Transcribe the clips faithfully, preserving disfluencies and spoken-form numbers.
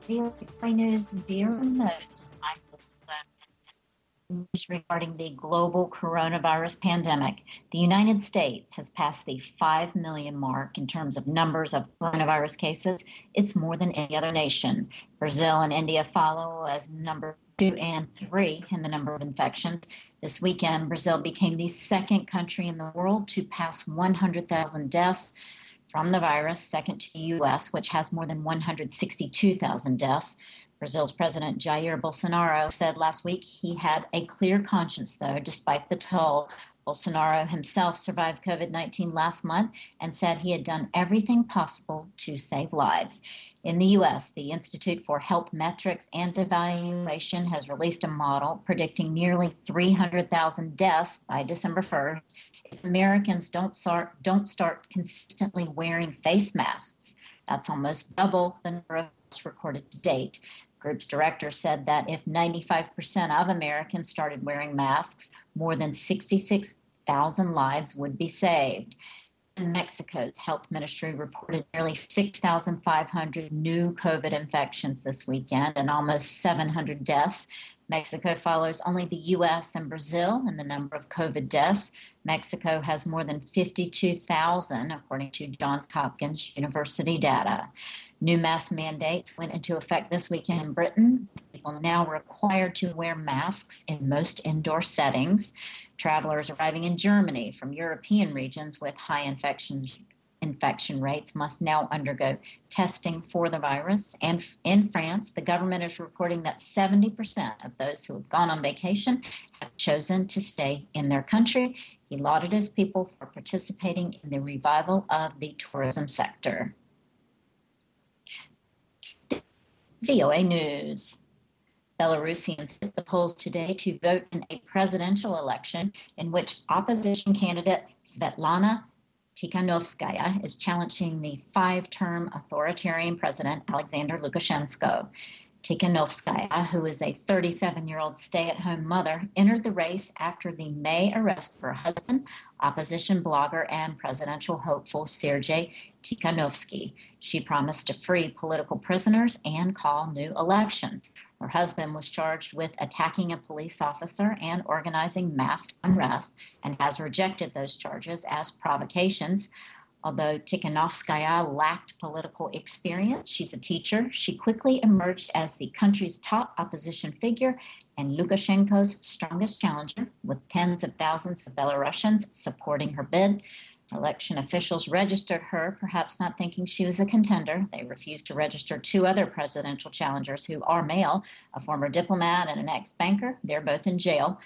V O A News Bureau Notes. News regarding the global coronavirus pandemic. The United States has passed the five million mark in terms of numbers of coronavirus cases. It's more than any other nation. Brazil and India follow as number two and three in the number of infections. This weekend, Brazil became the second country in the world to pass one hundred thousand deaths from the virus, second to the U S, which has more than one hundred sixty-two thousand deaths. Brazil's President Jair Bolsonaro said last week he had a clear conscience, though, despite the toll. Bolsonaro himself survived COVID nineteen last month and said he had done everything possible to save lives. In the U S, the Institute for Health Metrics and Evaluation has released a model predicting nearly three hundred thousand deaths by December first if Americans don't start, don't start consistently wearing face masks. That's almost double the number of deaths recorded to date. The group's director said that if ninety-five percent of Americans started wearing masks, more than sixty-six thousand lives would be saved. And Mexico's health ministry reported nearly six thousand five hundred new COVID infections this weekend and almost seven hundred deaths. Mexico follows only the U S and Brazil in the number of COVID deaths. Mexico has more than fifty-two thousand, according to Johns Hopkins University data. New mask mandates went into effect this weekend in Britain. People are now required to wear masks in most indoor settings. Travelers arriving in Germany from European regions with high infection infection rates must now undergo testing for the virus. And in France, the government is reporting that seventy percent of those who have gone on vacation have chosen to stay in their country. He lauded his people for participating in the revival of the tourism sector. V O A News. Belarusians hit the polls today to vote in a presidential election in which opposition candidate Svetlana Tikhanovskaya is challenging the five-term authoritarian president Alexander Lukashenko. Tikhanovskaya, who is a thirty-seven-year-old stay-at-home mother, entered the race after the May arrest of her husband, opposition blogger and presidential hopeful Sergei Tikhanovsky. She promised to free political prisoners and call new elections. Her husband was charged with attacking a police officer and organizing mass unrest and has rejected those charges as provocations. Although Tikhanovskaya lacked political experience, she's a teacher. She quickly emerged as the country's top opposition figure and Lukashenko's strongest challenger, with tens of thousands of Belarusians supporting her bid. Election officials registered her, perhaps not thinking she was a contender. They refused to register two other presidential challengers who are male, a former diplomat and an ex-banker. They're both in jail.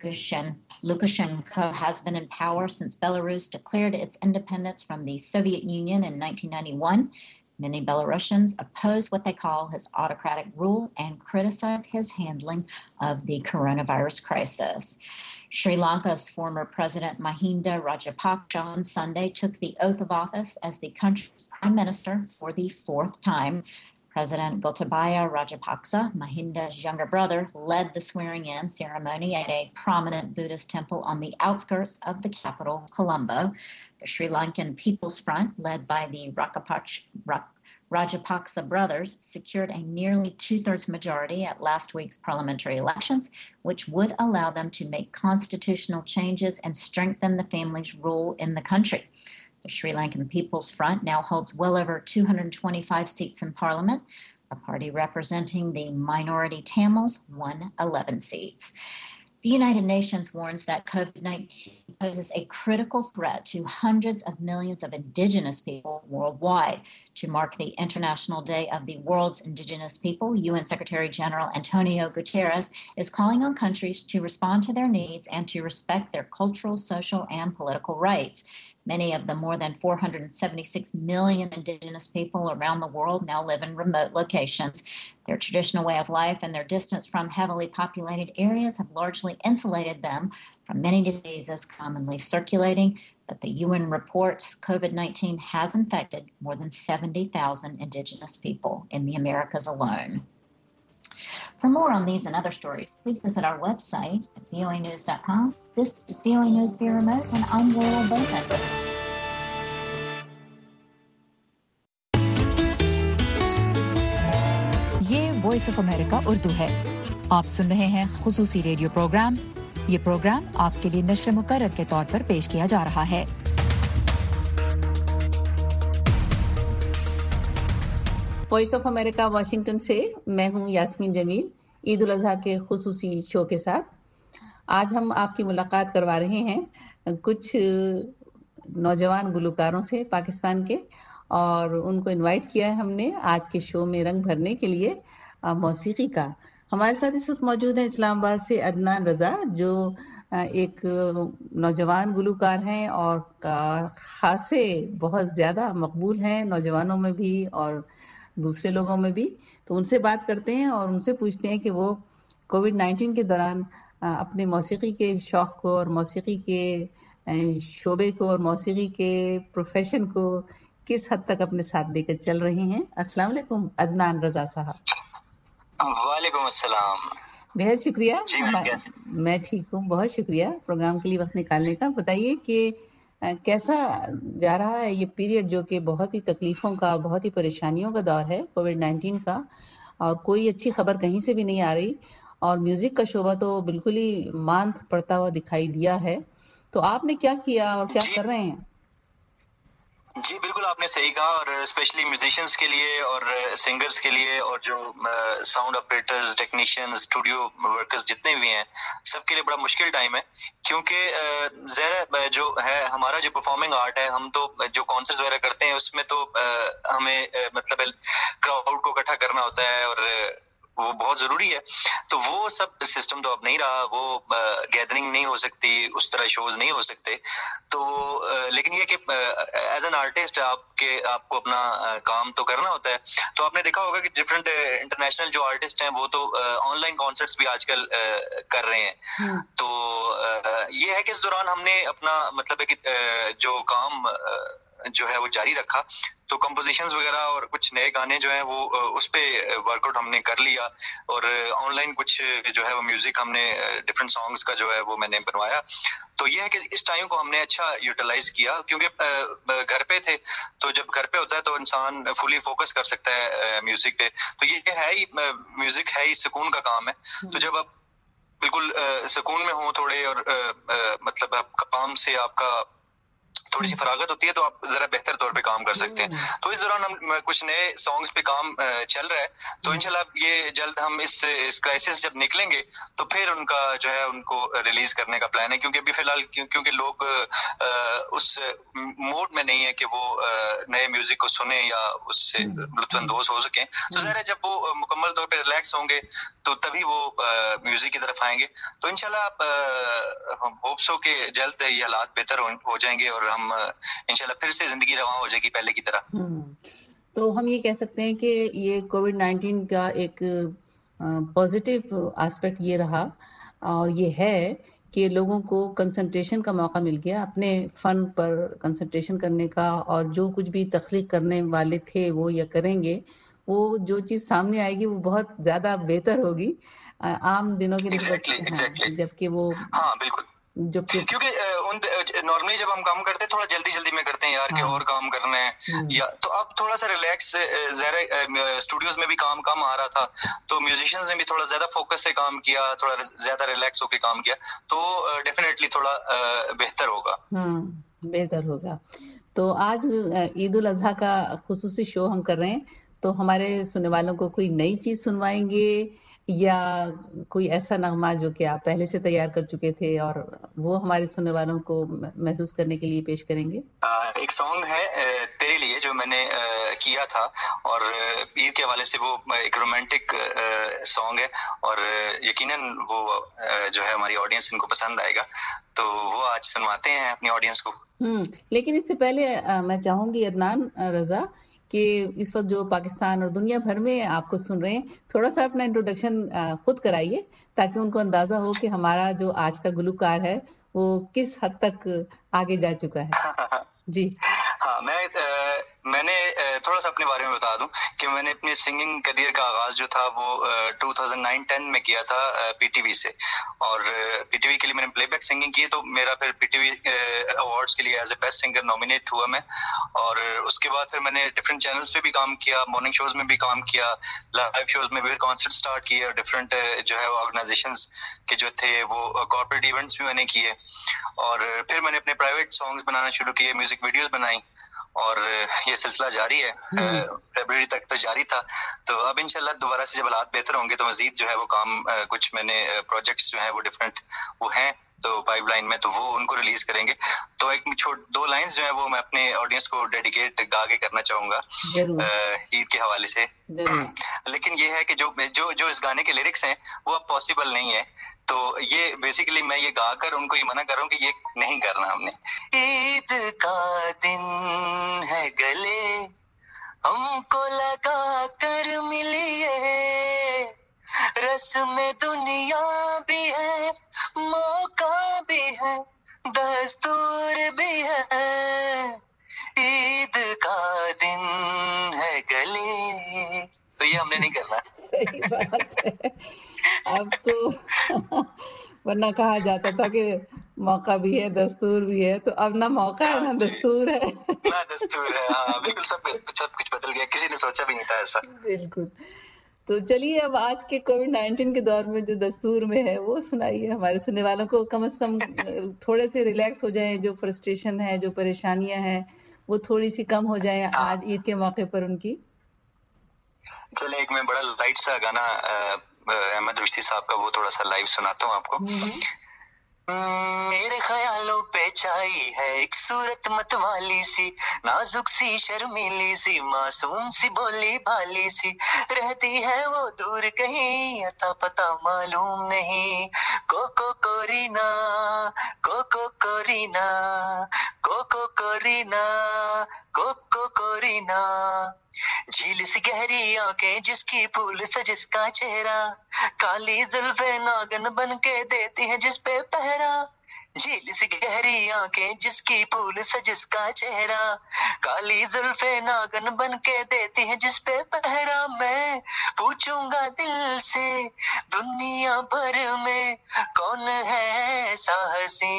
Lukashenko has been in power since Belarus declared its independence from the Soviet Union in nineteen ninety-one. Many Belarusians oppose what they call his autocratic rule and criticize his handling of the coronavirus crisis. Sri Lanka's former president Mahinda Rajapaksa on Sunday took the oath of office as the country's prime minister for the fourth time. President Gotabaya Rajapaksa, Mahinda's younger brother, led the swearing-in ceremony at a prominent Buddhist temple on the outskirts of the capital, Colombo. The Sri Lankan People's Front, led by the Rajapaksa, Rajapaksa brothers, secured a nearly two-thirds majority at last week's parliamentary elections, which would allow them to make constitutional changes and strengthen the family's rule in the country. The Sri Lankan People's Front now holds well over two hundred twenty-five seats in parliament. A party representing the minority Tamils won eleven seats. The United Nations warns that COVID nineteen poses a critical threat to hundreds of millions of indigenous people worldwide. To mark the International Day of the World's Indigenous People, U N Secretary General Antonio Guterres is calling on countries to respond to their needs and to respect their cultural, social, and political rights. Many of the more than four hundred seventy-six million indigenous people around the world now live in remote locations. Their traditional way of life and their distance from heavily populated areas have largely insulated them from many diseases commonly circulating, but the U N reports COVID nineteen has infected more than seventy thousand indigenous people in the Americas alone. For more on these and other stories, please visit our website at V O A news dot com. This is V O A News via remote, and I'm Laurel Bowman. Voice of America Urdu है। आप सुन रहे हैं खुसूसी radio programme. ये programme आपके लिए नश्र मुकर्रर के तौर पर पेश किया जा रहा है। वॉइस ऑफ अमेरिका वाशिंगटन से मैं हूं यास्मीन जमील, ईद उल अजहा के खुसूसी शो के साथ। आज हम आपकी मुलाकात करवा रहे हैं कुछ नौजवान गुलकारों से पाकिस्तान के, और उनको इनवाइट किया है हमने आज के शो में रंग भरने के लिए मौसीकी का। हमारे साथ इस वक्त मौजूद है इस्लामाबाद से अदनान रजा, जो एक नौजवान गुलकार हैं और खासे बहुत ज़्यादा मकबूल हैं नौजवानों में भी और दूसरे लोगों में भी। तो उनसे बात करते हैं और उनसे पूछते हैं कि वो कोविड नाइन्टीन के दौरान अपने मौसीकी के शौक़ को और मौसीकी के शोबे को और मौसीकी के प्रोफेशन को किस हद तक अपने साथ लेकर चल रहे हैं। अस्सलाम वालेकुम अदनान रजा साहब। वालेकुम अस्सलाम। बेहद शुक्रिया। जी, मैं, मैं ठीक हूँ, बहुत शुक्रिया प्रोग्राम के लिए वक्त निकालने का। बताइए कि कैसा जा रहा है ये पीरियड, जो कि बहुत ही तकलीफों का, बहुत ही परेशानियों का दौर है कोविड नाइन्टीन का, और कोई अच्छी खबर कहीं से भी नहीं आ रही, और म्यूजिक का शोबा तो बिल्कुल ही मांद पड़ता हुआ दिखाई दिया है। तो आपने क्या किया और क्या कर रहे हैं? जी बिल्कुल, आपने सही कहा, और स्पेशली म्यूजिशियंस के लिए और सिंगर्स के लिए और जो sound operators, technicians, studio workers जितने भी हैं, सबके लिए बड़ा मुश्किल टाइम है। क्योंकि ज़रा जो है हमारा जो परफॉर्मिंग आर्ट है, हम तो जो कॉन्सर्ट्स वगैरह करते हैं उसमें तो हमें मतलब क्राउड को इकट्ठा करना होता है और वो बहुत जरूरी है। तो वो सब सिस्टम तो अब नहीं रहा, वो गैदरिंग नहीं हो सकती, उस तरह शोज नहीं हो सकते। तो लेकिन ये कि एज एन आर्टिस्ट आपके आपको अपना काम तो करना होता है। तो आपने देखा होगा कि डिफरेंट इंटरनेशनल जो आर्टिस्ट हैं वो तो ऑनलाइन कॉन्सर्ट्स भी आजकल कर रहे हैं। तो ये है कि इस दौरान हमने अपना मतलब है कि जो काम जो है वो जारी रखा। तो कंपोजिशंस वगैरह और कुछ नए गाने जो हैं वो उस पे वर्कआउट हमने कर लिया, और ऑनलाइन कुछ जो है वो म्यूजिक हमने डिफरेंट सॉन्ग्स का जो है वो मैंने बनवाया। तो ये है कि इस टाइम को हमने अच्छा यूटिलाइज किया, क्योंकि घर पे थे। तो जब घर पे होता है तो इंसान फुली फोकस कर सकता है म्यूजिक पे। तो ये है ही, म्यूजिक है ही सुकून का काम है। तो जब आप बिल्कुल सुकून में हो थोड़े, और मतलब आप काम से आपका थोड़ी सी फरागत होती है, तो आप जरा बेहतर तौर पे काम कर सकते हैं। तो इस दौरान हम कुछ नए सॉन्ग्स पे काम चल रहा है। तो इंशाल्लाह ये जल्द हम इस इस क्राइसिस जब निकलेंगे तो फिर उनका जो है उनको रिलीज करने का प्लान है। क्योंकि अभी फिलहाल क्यों, क्योंकि लोग उस मोड में नहीं है कि वो नए म्यूजिक को सुने या उससे लुत्फानंदोज हो सकें। तो ज़ाहिर है जब वो मुकम्मल तौर पे रिलैक्स होंगे तो तभी वो म्यूजिक की तरफ आएंगे। तो इंशाल्लाह हम होप्स हो कि जल्द ये हालात बेहतर हो जाएंगे और हम इंशाल्लाह फिर से जिंदगी रवां हो जाएगी पहले की तरह। तो हम ये कह सकते हैं कि ये कोविड नाइन्टीन का एक पॉजिटिव एस्पेक्ट ये रहा, और ये है कि लोगों को कंसंट्रेशन का मौका मिल गया, अपने फन पर कंसंट्रेशन करने का, और जो कुछ भी तख्लीक करने वाले थे वो या करेंगे, वो जो चीज सामने आएगी वो बहुत ज्यादा बेहतर होगी आम दिनों की exactly, exactly. जबकि वो हाँ बिल्कुल, जब क्योंकि नॉर्मली जब हम काम करते हैं थोड़ा जल्दी जल्दी में करते हैं यार, हाँ। कि और काम करना है या तो अब थोड़ा सा रिलैक्स, ज़रा स्टूडियोज में भी काम कम आ रहा था, तो म्यूजिशियंस ने भी थोड़ा ज्यादा फोकस से काम किया, थोड़ा ज्यादा रिलैक्स होकर काम किया, तो डेफिनेटली थोड़ा बेहतर होगा। हम्म बेहतर होगा। तो आज ईद उल अजहा का खुसूसी शो हम कर रहे हैं, तो हमारे सुनने वालों को कोई नई चीज सुनवाएंगे या कोई ऐसा नगमा जो कि आप पहले से तैयार कर चुके थे और वो हमारे सुनने वालों को महसूस करने के लिए पेश करेंगे? आ, एक सॉन्ग है तेरे लिए जो मैंने आ, किया था, और ईद के हवाले से वो एक रोमांटिक सॉन्ग है, और यकीनन वो जो है हमारी ऑडियंस इनको पसंद आएगा, तो वो आज सुनवाते हैं अपनी ऑडियंस को। हम्म लेकिन इससे पहले आ, मैं चाहूंगी अदनान रजा कि इस वक्त जो पाकिस्तान और दुनिया भर में आपको सुन रहे हैं, थोड़ा सा अपना इंट्रोडक्शन खुद कराइए ताकि उनको अंदाजा हो कि हमारा जो आज का गुलकार है वो किस हद तक आगे जा चुका है। जी हाँ, मैं आ, मैंने थोड़ा सा अपने बारे में बता दूं कि मैंने अपने सिंगिंग करियर का आगाज जो था वो टू थाउज़ेंड नाइन टेन में किया था पीटीवी से, और पीटीवी के लिए मैंने प्लेबैक सिंगिंग की, तो मेरा फिर पीटीवी अवार्ड्स के लिए as a best singer nominate हुआ मैं। और उसके बाद फिर मैंने डिफरेंट चैनल्स पे भी काम किया, मॉर्निंग शोज में भी काम किया, लाइव शोज में भी कॉन्सर्ट स्टार्ट किए, डिफरेंट जो है ऑर्गेनाइजेशंस के जो थे वो कॉर्पोरेट इवेंट्स भी मैंने किए, और फिर मैंने अपने प्राइवेट सॉन्ग्स बनाना शुरू किए, म्यूजिक वीडियोस बनाई, और ये सिलसिला जारी है, फरवरी तक तो जारी था। तो अब इंशाल्लाह दोबारा से जब हालात बेहतर होंगे तो मजीद जो है वो काम, कुछ मैंने प्रोजेक्ट्स जो है वो डिफरेंट वो हैं तो पाइपलाइन में, तो वो उनको रिलीज करेंगे। तो एक छोट दो लाइंस जो है वो मैं अपने ऑडियंस को डेडिकेट गा के करना चाहूंगा ईद के हवाले से। लेकिन ये है कि जो जो जो इस गाने के लिरिक्स हैं वो अब पॉसिबल नहीं है, तो ये बेसिकली मैं ये गाकर उनको ये मना कर रहा हूँ कि ये नहीं करना हमने। ईद का दिन है गले हमको लगा कर मिलिए, रस्म दुनिया भी है, मौका भी है, दस्तूर भी है, ईद का दिन है गले। तो ये हमने नहीं करना। सही बात है। अब तो वरना कहा जाता था कि मौका भी है दस्तूर भी है, तो अब ना मौका है ना दस्तूर है। ना दस्तूर है, हाँ बिल्कुल, सब सब कुछ बदल गया, किसी ने सोचा भी नहीं था ऐसा। बिल्कुल। तो चलिए अब आज के कोविड नाइनटीन के दौर में जो दस्तूर में है वो सुनाइए हमारे सुनने वालों को, कम से कम थोड़े से रिलैक्स हो जाए, जो फ्रस्ट्रेशन है, जो परेशानियां हैं वो थोड़ी सी कम हो जाए आज ईद के मौके पर उनकी। चले एक मैं बड़ा लाइट सा गाना अहमद रुश्ती साहब का वो थोड़ा सा लाइव सुनाता हूँ आपको। मेरे ख्यालों पे छाई है एक सूरत मतवाली सी, नाजुक सी शर्मीली सी, मासूम सी बोली भाली सी, रहती है वो दूर कहीं अता पता मालूम नहीं। कोको कोरीना कोको कोरीना कोको कोरीना कोको कोरीना, झील सी गहरी आंखें जिसकी फूल सा जिसका चेहरा, काली जुल्फे नागन बन के देती हैं जिस पे पहरा। झील सी गहरी आंखें जिसकी फूल सा जिसका चेहरा, काली जुल्फे नागन बन के देती हैं जिस पे पहरा। मैं पूछूंगा दिल से दुनिया भर में कौन है साहसी,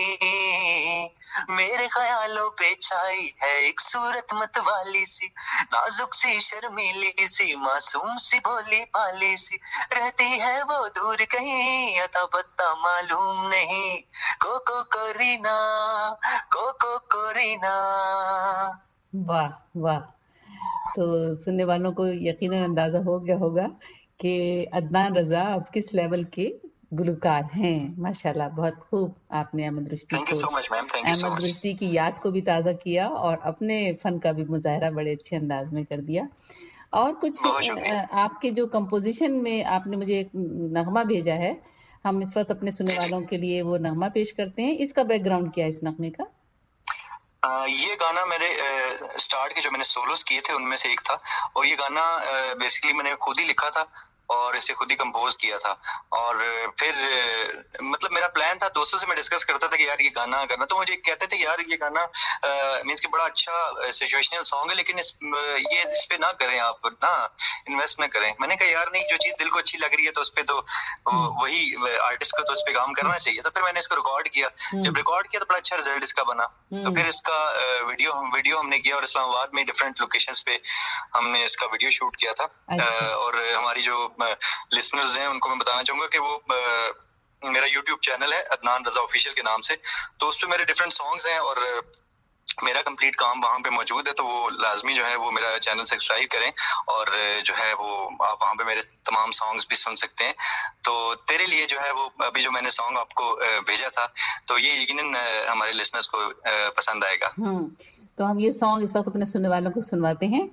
मेरे ख्यालों पे छाई है एक सूरत मतवाली सी, नाजुक सी शर्मीली सी, मासूम सी भोली भाली सी, रहती है वो दूर कहीं अता पता मालूम नहीं। कोको कोरीना कोको कोरीना। वाह वाह। तो सुनने वालों को यकीनन अंदाजा हो गया होगा कि अदनान रजा अब किस लेवल के गुलकार हैं। माशाल्लाह, बहुत खूब आपने अहमद रुश्ती को so much, Ahmad so Rushdi की याद को भी ताज़ा किया और अपने फन का भी मुजाहरा बड़े अच्छे अंदाज में कर दिया। और कुछ आपके जो कंपोजिशन में आपने मुझे एक नगमा भेजा है, हम इस वक्त अपने सुनने वालों के लिए वो नगमा पेश करते हैं। इसका बैकग्राउंड क्या है इस नगमे का? Uh, ये गाना मेरे स्टार्ट uh, के जो मैंने सोलोस किए थे उनमें से एक था, और ये गाना बेसिकली uh, मैंने खुद ही लिखा था और इसे खुद ही कंपोज किया था। और फिर मतलब मेरा प्लान था, दोस्तों से मैं डिस्कस करता था कि यार ये गाना करना, तो मुझे कहते थे यार ये गाना मींस कि बड़ा अच्छा सिचुएशनल सॉन्ग है, लेकिन इस ये इस पे ना करें, आप ना इन्वेस्ट ना करें। मैंने कहा यार नहीं, जो चीज दिल को अच्छी लग रही है तो उस पे तो वही आर्टिस्ट को तो उस पे काम करना चाहिए। तो फिर मैंने इसको रिकॉर्ड किया, जब रिकॉर्ड किया तो बड़ा अच्छा रिजल्ट इसका बना। तो फिर इसका वीडियो वीडियो हमने किया और इस्लामाबाद में डिफरेंट लोकेशंस पे हमने इसका वीडियो शूट किया था। और हमारी जो लिसनर्स हैं उनको मैं बताना चाहूंगा कि वो आ, मेरा यूट्यूब चैनल है अदनान रजा ऑफिशियल के नाम से, तो उस पे मेरे डिफरेंट सॉन्ग्स हैं और मेरा कंप्लीट काम वहाँ पे मौजूद है। तो वो लाजमी जो है वो मेरा चैनल सब्सक्राइब करें और जो है वो आप वहाँ पे मेरे तमाम सॉन्ग्स भी सुन सकते हैं। तो तेरे लिए जो है वो अभी जो मैंने सॉन्ग आपको भेजा था, तो ये यकीनन हमारे लिसनर्स को पसंद आएगा। तो हम ये सॉन्ग इस वक्त अपने सुनने वालों को सुनवाते हैं।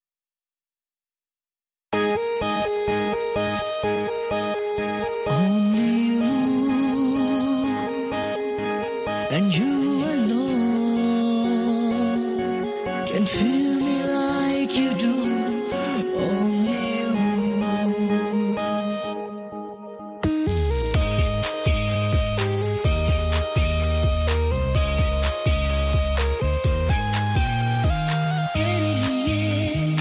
And you alone can feel me like you do, only you. तेरे लिए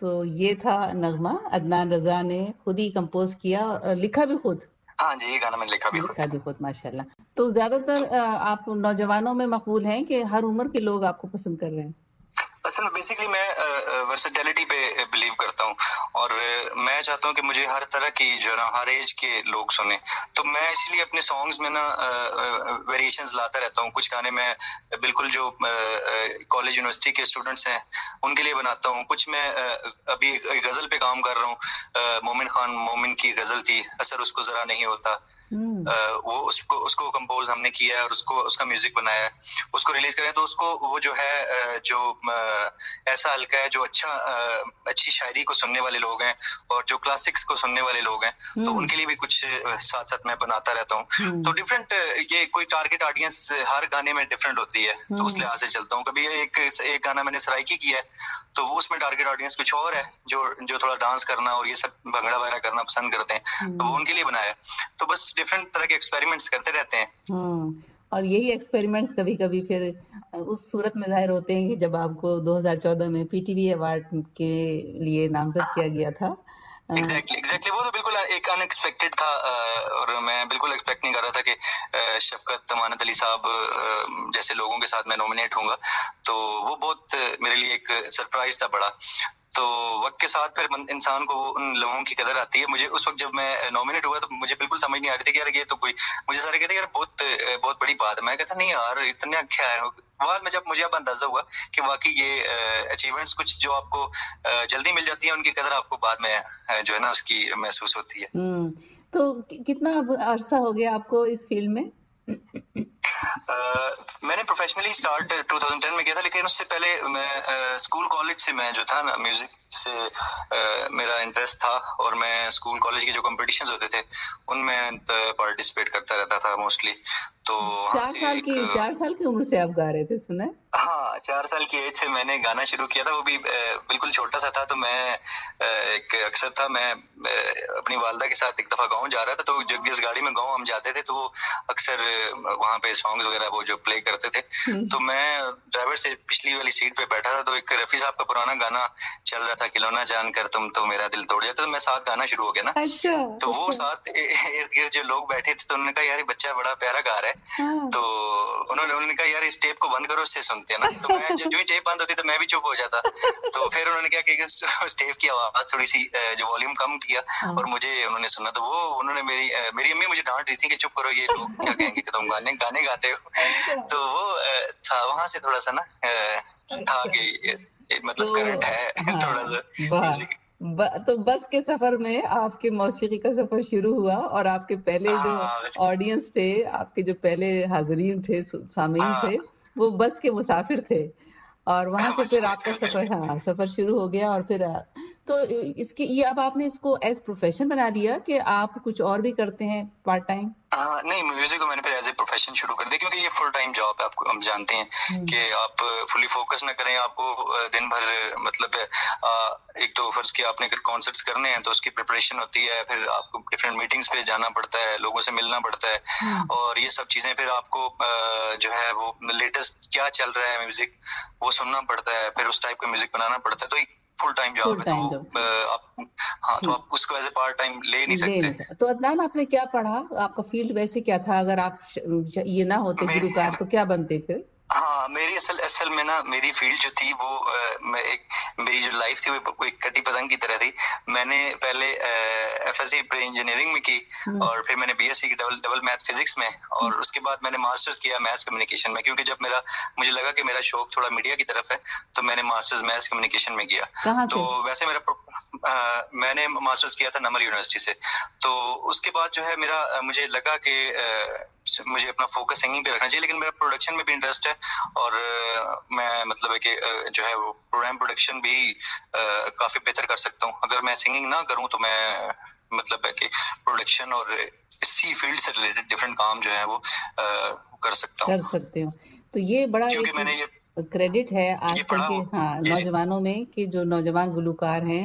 तो ये था नगमा, अदनान रजा ने खुद ही कंपोज किया और लिखा भी खुद। हाँ जी, ये गाना मैंने लिखा भी खुद। लिखा भी खुद, माशाल्लाह। तो ज्यादातर आप नौजवानों में मकबूल हैं कि हर उम्र के लोग आपको पसंद कर रहे हैं? असल में बेसिकली मैं वर्सेटिलिटी पे बिलीव करता हूँ और मैं चाहता हूँ कि मुझे हर तरह की जो ना हर एज के लोग सुने, तो मैं इसलिए अपने सॉन्ग्स में ना वेरिएशंस लाता रहता हूँ। कुछ गाने मैं बिल्कुल जो कॉलेज यूनिवर्सिटी के स्टूडेंट्स हैं उनके लिए बनाता हूँ, कुछ मैं अभी एक गजल पे काम कर रहा हूँ। मोमिन खान मोमिन की गजल थी, असर उसको जरा नहीं होता, वो उसको उसको कंपोज हमने किया है और उसको उसका म्यूजिक बनाया है। उसको रिलीज करें तो उसको वो जो है जो ऐसा हल्का है, जो अच्छा अच्छी शायरी को सुनने वाले लोग हैं और जो क्लासिक्स को सुनने वाले लोग हैं, तो उनके लिए भी कुछ साथ साथ मैं बनाता रहता हूँ। तो डिफरेंट ये कोई टारगेट ऑडियंस हर गाने में डिफरेंट होती है, तो उस लिहाज से चलता हूँ। कभी एक एक गाना मैंने सराइकी किया है तो उसमें टारगेट ऑडियंस कुछ और है, जो जो थोड़ा डांस करना और ये सब भंगड़ा वगैरह करना पसंद करते हैं, तो वो उनके लिए बनाया। तो बस डिफरेंट तरह के एक्सपेरिमेंट्स करते रहते हैं। और यही एक्सपेरिमेंट्स कभी कभी फिर उस सूरत में जाहिर होते हैं कि जब आपको दो हज़ार चौदह में पीटीवी अवार्ड के लिए नामजद किया गया था। एग्जैक्टली एग्जैक्टली वो तो बिल्कुल एक अनएक्सपेक्टेड था और मैं बिल्कुल एक्सपेक्ट नहीं कर रहा था कि शफकत अमानत अली साहब जैसे लोगों के साथ मैं नॉमिनेट होऊंगा, तो वो बहुत मेरे लिए एक सरप्राइज था बड़ा। तो वक्त के साथ फिर इंसान को उन लोगों की कदर आती है। मुझे उस वक्त जब मैं नॉमिनेट हुआ तो मुझे बिल्कुल समझ नहीं आ रही थी कि यार ये तो कोई, मुझे सारे कहते यार बहुत बहुत बड़ी बात है। मैं कहता नहीं यार इतना क्या है। बाद में जब मुझे अब अंदाजा हुआ कि वाकई ये अचीवमेंट्स कुछ जो आपको जल्दी मिल जाती है, उनकी कदर आपको बाद में जो है ना उसकी महसूस होती है। तो कितना अरसा हो गया आपको इस फील्ड में? Uh, मैंने प्रोफेशनली स्टार्ट दो हज़ार दस में किया था, लेकिन उससे पहले मैं स्कूल uh, कॉलेज से मैं जो था ना म्यूजिक से uh, मेरा इंटरेस्ट था और मैं स्कूल कॉलेज के जो कंपटीशंस होते थे उनमें पार्टिसिपेट करता रहता था मोस्टली। तो चार साल की चार साल की उम्र से आप गा रहे थे, सुना? हाँ, चार साल की एज से मैंने गाना शुरू किया था, वो भी बिल्कुल छोटा सा था। तो मैं एक अक्सर था मैं अपनी वालदा के साथ एक दफा गाँव जा रहा था, तो जिस गाड़ी में गाँव हम जाते थे तो वो अक्सर वहाँ पे सॉन्ग्स वगैरह वो जो प्ले करते थे, तो मैं ड्राइवर से पिछली वाली सीट पे बैठा था, तो एक रफी साहब का पुराना गाना चल रहा था, खिलौना जानकर तुम तो मेरा दिल तोड़ दिया, तो मैं साथ गाना शुरू हो गया ना। अच्छा, तो वो साथ इर्द गिर्द जो लोग बैठे थे तो उन्होंने कहा यार ये बच्चा बड़ा प्यारा गा रहा है। हाँ। तो उन्होंने उन्होंने कहा यार इस टेप को बंद करो, उससे सुनते हैं ना। तो मैं जो ही टेप बंद होती तो मैं भी चुप हो जाता। तो फिर उन्होंने क्या कि उस टेप की आवाज थोड़ी सी जो वॉल्यूम कम किया और मुझे उन्होंने सुना, तो वो उन्होंने मेरी मेरी अम्मी मुझे डांट रही थी कि चुप करो, ये लोग क्या कहेंगे कि तुम गाने गाने गाते हो। तो वो था, वहां से थोड़ा सा ना था कि मतलब करंट है थोड़ा सा। ब, तो बस के सफर में आपके मौसीकी का सफर शुरू हुआ और आपके पहले जो ऑडियंस थे, आपके जो पहले हाजरीन थे, सामीन थे, वो बस के मुसाफिर थे और वहां से फिर आपका सफर हाँ सफर शुरू हो गया। और फिर तो इसकी ये अब आपने इसको एज प्रोफेशन बना लिया कि आप कुछ और भी करते हैं पार्ट टाइम? हाँ, नहीं, म्यूजिक को मैंने फिर एज ए प्रोफेशन शुरू कर दिया, क्योंकि ये फुल टाइम जॉब है। आपको हम जानते हैं कि आप फुली फोकस ना करें, आपको दिन भर मतलब एक तो फर्ज किया आपने अगर कॉन्सर्ट्स करने हैं तो उसकी प्रिपरेशन होती है, फिर आपको डिफरेंट मीटिंग्स पे जाना पड़ता है, लोगों से मिलना पड़ता है और ये सब चीजें, फिर आपको जो है वो लेटेस्ट क्या चल रहा है म्यूजिक वो सुनना पड़ता है, फिर उस टाइप का म्यूजिक बनाना पड़ता है। तो फुल टाइम जॉब है, तो आप हाँ तो आप उसको एज ए पार्ट टाइम ले नहीं सकते। नहीं। तो अदनान आपने क्या पढ़ा? आपका फील्ड वैसे क्या था? अगर आप ये ना होते गुलूकार तो क्या बनते फिर? हाँ, मेरी असल असल में ना मेरी फील्ड जो थी वो आ, मैं एक मेरी जो लाइफ थी वो कोई कटी पतंग की तरह थी। मैंने पहले एफएससी इंजीनियरिंग में की और फिर मैंने बीएससी की डबल डबल मैथ फिजिक्स में और उसके बाद मैंने मास्टर्स किया मैथ्स कम्युनिकेशन में, क्योंकि जब मेरा मुझे लगा कि मेरा शौक थोड़ा मीडिया की तरफ है तो मैंने मास्टर्स मैथ्स कम्युनिकेशन में किया। तो वैसे मेरा आ, मैंने मास्टर्स किया था नमल यूनिवर्सिटी से। तो उसके बाद जो है मेरा मुझे लगा कि मुझे अपना फोकस सिंगिंग पे रखना चाहिए, लेकिन मेरा प्रोडक्शन में भी इंटरेस्ट है और uh, मैं मतलब है कि uh, जो है वो प्रोग्राम प्रोडक्शन भी uh, काफी बेहतर कर सकता हूँ। अगर मैं सिंगिंग ना करूँ तो मैं मतलब है कि प्रोडक्शन और इसी फील्ड से रिलेटेड डिफरेंट काम जो है वो uh, कर सकता हूँ कर सकते हो। तो ये बड़ा क्योंकि मैंने ये क्रेडिट है आजकल के हाँ नौजवानों में कि जो नौजवान गुलूकार हैं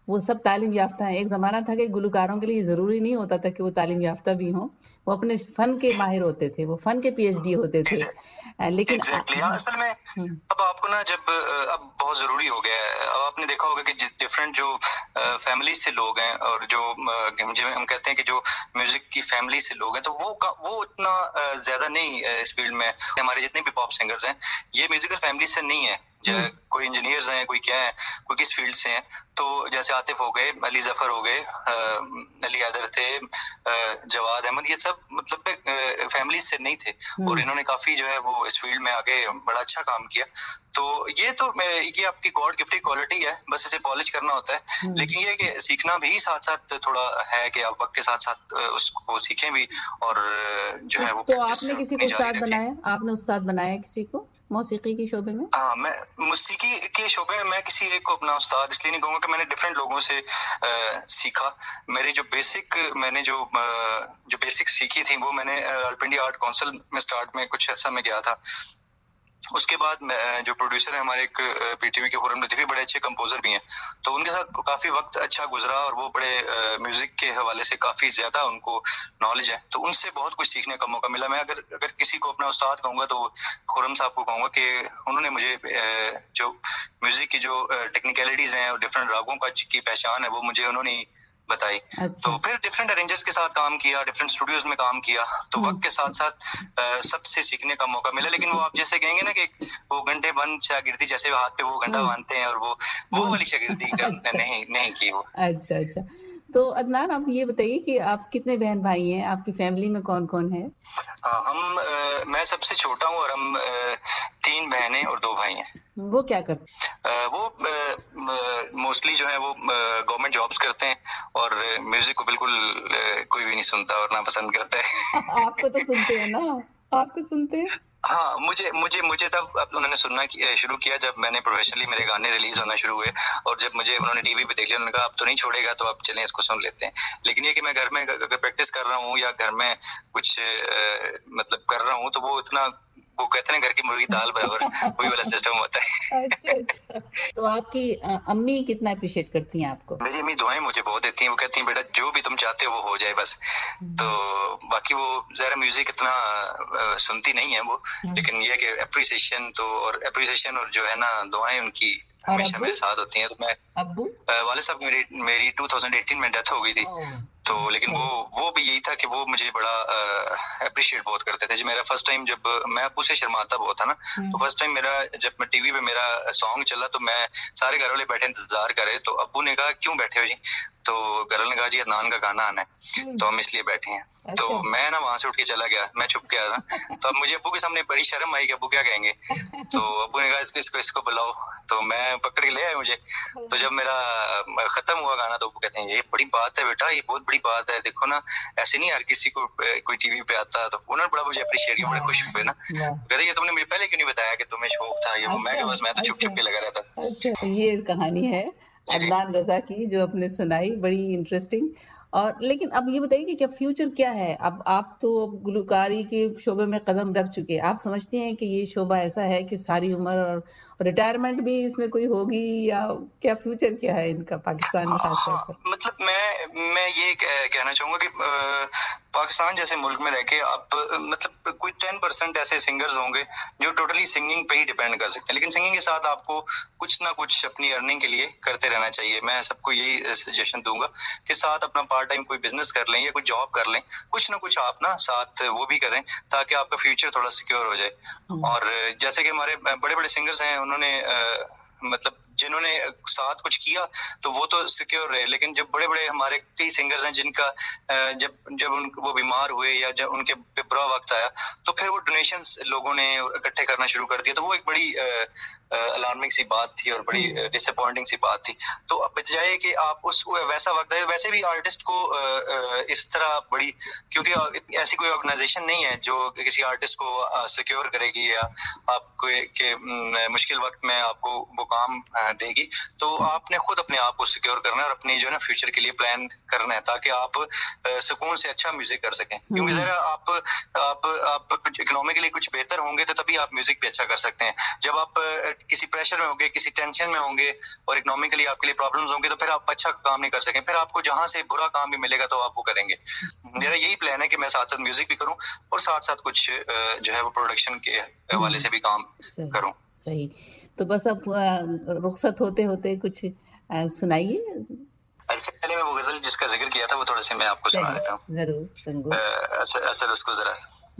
वो सब तालीम याफ्ता हैं। एक ज़माना था कि गुलकारों के लिए ज़रूरी नहीं होता था कि वो तालीम याफ्ता भी हों, वो अपने फ़न के माहिर होते थे, वो फ़न के पीएचडी होते थे। लेकिन एग्जैक्टली हाँ, असल में अब आपको ना जब अब बहुत जरूरी हो गया है, अब आपने देखा होगा कि डिफरेंट जो फैमिली से लोग हैं और जो हम कहते हैं कि जो म्यूजिक की फैमिली से लोग हैं, तो वो वो उतना ज्यादा नहीं इस फील्ड में। हमारे जितने भी पॉप सिंगर्स हैं ये म्यूजिकल फैमिली से नहीं है, कोई इंजीनियर्स हैं, कोई क्या है, कोई किस फील्ड से हैं। तो जैसे आतिफ हो गए, अली जफर हो गए, अली हैदर थे, जवाद अहमद, ये सब मतलब फैमिली से नहीं थे और इन्होंने काफी जो है वो इस फील्ड में आगे बड़ा अच्छा काम किया। तो ये तो ये आपकी गॉड गिफ्टेड क्वालिटी है, बस इसे पॉलिश करना होता है। लेकिन ये कि सीखना भी साथ साथ थोड़ा है कि आप वक्त के साथ साथ उसको सीखें भी और जो है वो। तो आपने किसी को उस्ताद बनाया, आपने उस्ताद बनाया किसी को मौसीकी के शोबे में? हाँ, मैं मौसीकी के शोबे में मैं किसी एक को अपना उस्ताद इसलिए नहीं कहूँगा कि मैंने डिफरेंट लोगों से आ, सीखा। मेरी जो बेसिक मैंने जो आ, जो बेसिक सीखी थी वो मैंने ऑल इंडिया आर्ट काउंसिल में स्टार्ट में कुछ ऐसा में गया था। उसके बाद जो प्रोड्यूसर है हमारे एक पीटीवी के खुर्रम लतीफ़ी बड़े अच्छे कंपोजर भी हैं, तो उनके साथ काफी वक्त अच्छा गुजरा और वो बड़े म्यूजिक के हवाले से काफी ज्यादा उनको नॉलेज है, तो उनसे बहुत कुछ सीखने का मौका मिला। मैं अगर अगर किसी को अपना उस्ताद कहूंगा तो खुर्रम साहब को कहूंगा कि उन्होंने मुझे जो म्यूजिक की जो टेक्निकलिटीज हैं और डिफरेंट रागों का की पहचान है वो मुझे उन्होंने बताई। अच्छा। तो फिर डिफरेंट अरेंजर्स के साथ काम किया, डिफरेंट स्टूडियोज में काम किया, तो वक्त के साथ साथ सबसे सीखने का मौका मिला। लेकिन वो आप जैसे कहेंगे ना कि वो घंटे बंद शागिर्दी जैसे हाथ पे वो घंटा बांधते हैं और वो वो वाली शागिर्दी अच्छा। नहीं नहीं की वो। अच्छा अच्छा। तो अदनान आप ये बताइए कि आप कितने बहन भाई हैं, आपकी फैमिली में कौन कौन है? हाँ, हम आ, मैं सबसे छोटा हूँ और हम आ, तीन बहनें और दो भाई हैं। वो क्या करते हैं? वो मोस्टली जो है वो गवर्नमेंट जॉब्स करते हैं और म्यूजिक को बिल्कुल कोई भी नहीं सुनता और ना पसंद करता है। आपको तो सुनते हैं ना, आपको सुनते हैं। हाँ, मुझे मुझे मुझे तब उन्होंने सुनना शुरू किया जब मैंने प्रोफेशनली मेरे गाने रिलीज होना शुरू हुए और जब मुझे उन्होंने टीवी पे देख लिया, उन्होंने कहा अब तो नहीं छोड़ेगा तो अब चलें इसको सुन लेते हैं। लेकिन ये कि मैं घर में अगर प्रैक्टिस कर रहा हूँ या घर में कुछ आ, मतलब कर रहा हूँ तो वो इतना वो कहते हैं घर की मुर्गी दाल बराबर वही वाला सिस्टम होता है। अच्छा अच्छा। तो आपकी अम्मी कितना अप्रिशिएट करती हैं आपको? मेरी अम्मी दुआएं मुझे बहुत देती हैं, वो कहती हैं बेटा जो भी तुम चाहते हो वो हो जाए बस। तो बाकी वो जरा म्यूजिक इतना आ, सुनती नहीं है वो, लेकिन ये कि अप्रिसिएशन तो और अप्रिसिएशन और जो है ना दुआएं उनकी हमेशा मेरे साथ होती हैं। तो मैं अब्बू वाले साहब मेरी मेरी दो हज़ार अठारह में डेथ हो गई थी, तो लेकिन वो वो भी यही था कि वो मुझे बड़ा अप्रिशिएट बहुत करते थे। जब मेरा फर्स्ट टाइम जब मैं अब्बू से शर्माता बहुत था ना, तो फर्स्ट टाइम मेरा जब मैं टीवी पे मेरा सॉन्ग चला तो मैं सारे घर वाले बैठे इंतजार करे, तो अब्बू ने कहा क्यों बैठे हो जी? तो घर वाले ने कहा जी अदनान का गाना आना है तो हम इसलिए बैठे हैं। अच्छा। तो मैं ना वहां से उठ के चला गया, मैं छुप गया था। तो अब मुझे अब्बू के सामने बड़ी शर्म आई कि अब्बू क्या कहेंगे। तो अब्बू ने कहा इसको इसको इसको बुलाओ, तो मैं पकड़ के ले आए मुझे। तो जब मेरा खत्म हुआ गाना तो अब्बू कहते हैं ये बड़ी बात है बेटा, ये बहुत बड़ी बात है, देखो ना ऐसे नहीं हर किसी को कोई टीवी पे आता। तो उन्होंने बड़ा मुझे अप्रिशिएट किया, बड़े खुश हुए ना, कहते ये तुमने मुझे पहले क्यों नहीं बताया कि तुम्हें शौक था ये वो। मैं बस मैं तो छुप छुप के लगा रहता। अच्छा, ये कहानी है अदनान रजा की जो आपने सुनाई, बड़ी इंटरेस्टिंग। और लेकिन अब ये बताइए कि क्या फ्यूचर क्या है? अब आप तो गुलकारी के शोबे में कदम रख चुके हैं, आप समझते हैं कि ये शोबा ऐसा है कि सारी उम्र और रिटायरमेंट भी इसमें कोई होगी, या क्या फ्यूचर क्या है इनका पाकिस्तान में खासतौर पर? मतलब मैं मैं ये कहना चाहूंगा कि पाकिस्तान जैसे मुल्क में रह के आप मतलब कोई टेन परसेंट ऐसे सिंगर्स होंगे जो टोटली सिंगिंग पे ही डिपेंड कर सकते हैं, लेकिन सिंगिंग के साथ आपको कुछ ना कुछ अपनी अर्निंग के लिए करते रहना चाहिए। मैं सबको यही सजेशन दूंगा कि साथ अपना पार्ट टाइम कोई बिजनेस कर लें या कोई जॉब कर लें, कुछ ना कुछ आप ना साथ वो भी करें ताकि आपका फ्यूचर थोड़ा सिक्योर हो जाए। और जैसे कि हमारे बड़े बड़े सिंगर्स हैं, उन्होंने आ, मतलब जिन्होंने साथ कुछ किया तो वो तो सिक्योर रहे, लेकिन जब बड़े बड़े हमारे कई सिंगर्स हैं जिनका जब जब उन वो बीमार हुए या जब उनके बुरा वक्त आया तो फिर वो डोनेशंस लोगों ने इकट्ठे करना शुरू कर दिया, तो वो एक बड़ी अलार्मिंग सी बात थी और बड़ी डिसअपॉइंटिंग सी बात थी। तो अब बजाय कि आप उस वैसा वक्त है, वैसे भी आर्टिस्ट को इस तरह बड़ी, क्योंकि ऐसी कोई ऑर्गेनाइजेशन नहीं है जो किसी आर्टिस्ट को सिक्योर करेगी या आपको के मुश्किल वक्त में आपको वो काम देगी। तो आपने खुद अपने आप को सिक्योर करना है और अपनी जो है ना फ्यूचर के लिए प्लान करना है ताकि आप सुकून से अच्छा म्यूजिक कर सकें। क्योंकि जरा आप आप आप कुछ इकोनॉमिकली कुछ बेहतर होंगे तो तभी आप म्यूजिक भी अच्छा कर सकते हैं। जब आप किसी प्रेशर में होंगे, किसी टेंशन में होंगे और इकोनॉमिकली आपके लिए प्रॉब्लम्स होंगे तो फिर आप अच्छा काम नहीं कर सकें। फिर आपको जहां से बुरा काम भी मिलेगा तो आप वो करेंगे। मेरा यही प्लान है कि मैं साथ साथ म्यूजिक भी करूं और साथ साथ कुछ जो है वो प्रोडक्शन के हवाले से भी काम करूं। सही। तो बस अब रुखसत होते होते कुछ सुनाइए। अच्छा, पहले मैं वो गजल जिसका जिक्र किया था वो थोड़ा सा मैं आपको सुना देता हूँ। जरूर संगो। असर, असर उसको जरा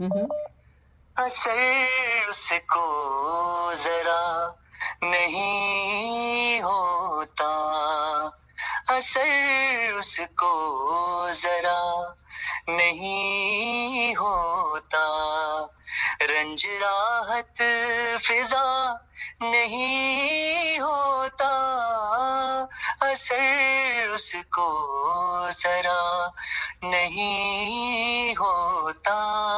असर उसको जरा नहीं होता, असर उसको जरा नहीं होता, रंज राहत फिजा नहीं होता, असर उसको जरा नहीं होता।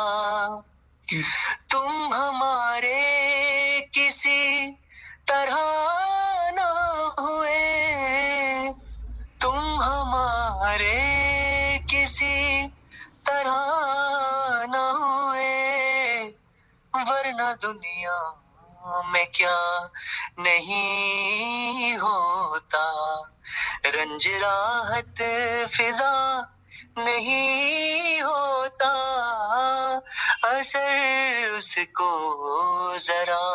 तुम हमारे किसी तरह न हुए, तुम हमारे किसी तरह न हुए, वरना दुनिया में क्या नहीं होता, रंज राहत फिजा नहीं होता, असर उसको जरा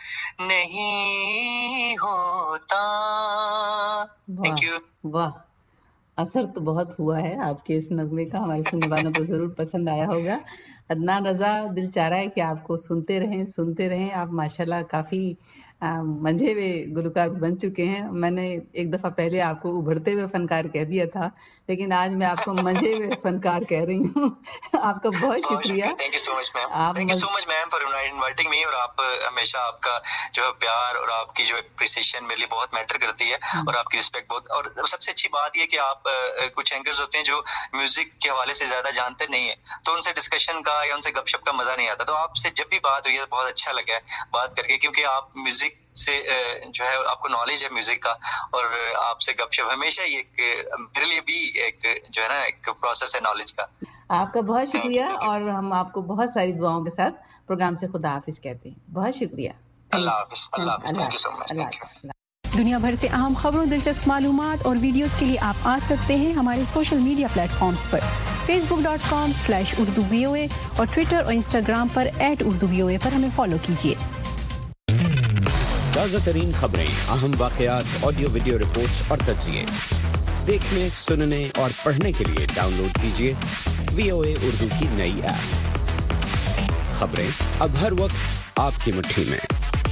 नहीं होता। Thank you. वाह, असर तो बहुत हुआ है आपके इस नगमे का, हमारे सुनने वालों को जरूर पसंद आया होगा। अदनान रजा, दिल चाह रहा है कि आपको सुनते रहें सुनते रहें। आप माशाल्लाह काफी मंझे हुए गुलकार बन चुके हैं। मैंने एक दफा पहले आपको उभरते हुए फनकार कह दिया था, लेकिन आज मैं आपको मंझे हुए फनकार कह रही हूँ। आपका बहुत शुक्रिया। Thank you so much ma'am. आप thank you so much ma'am for inviting me. और आप हमेशा आपका जो प्यार और आपकी जो एप्रिसिएशन मेरे लिए बहुत मैटर करती है और आपकी रिस्पेक्ट बहुत। और सबसे अच्छी बात ये कि आप कुछ एंकर्स होते हैं जो म्यूजिक के हवाले से ज्यादा जानते नहीं है, तो उनसे डिस्कशन का या उनसे गपशप का मजा नहीं आता। तो आपसे जब भी बात हुई है बहुत अच्छा लगा है बात करके, क्योंकि आप म्यूजिक से जो है आपको नॉलेज है म्यूजिक का और आपसे गपशप हमेशा ही एक मेरे लिए भी एक जो है ना एक प्रोसेस है नॉलेज का। आपका बहुत शुक्रिया और हम आपको बहुत सारी दुआओं के साथ प्रोग्राम से खुदा हाफिज कहते हैं। बहुत शुक्रिया। अल्लाह हाफिज। अल्लाह हाफिज। Thank you so much. Thank you. दुनिया भर से अहम खबरों, दिलचस्प मालूमात और वीडियोस के लिए आप आ सकते हैं हमारे सोशल मीडिया प्लेटफॉर्म्स पर Facebook dot com slash Urdu V O A और ट्विटर और इंस्टाग्राम पर at Urdu V O A पर हमें फॉलो कीजिए। ताज़ा तरीन खबरें, अहम वाक़यात, ऑडियो वीडियो रिपोर्ट्स और तज्ज़िये देखने, सुनने और पढ़ने के लिए डाउनलोड कीजिए वी ओ ए उर्दू की नई ऐप। खबरें अब हर वक्त आपकी मुट्ठी में।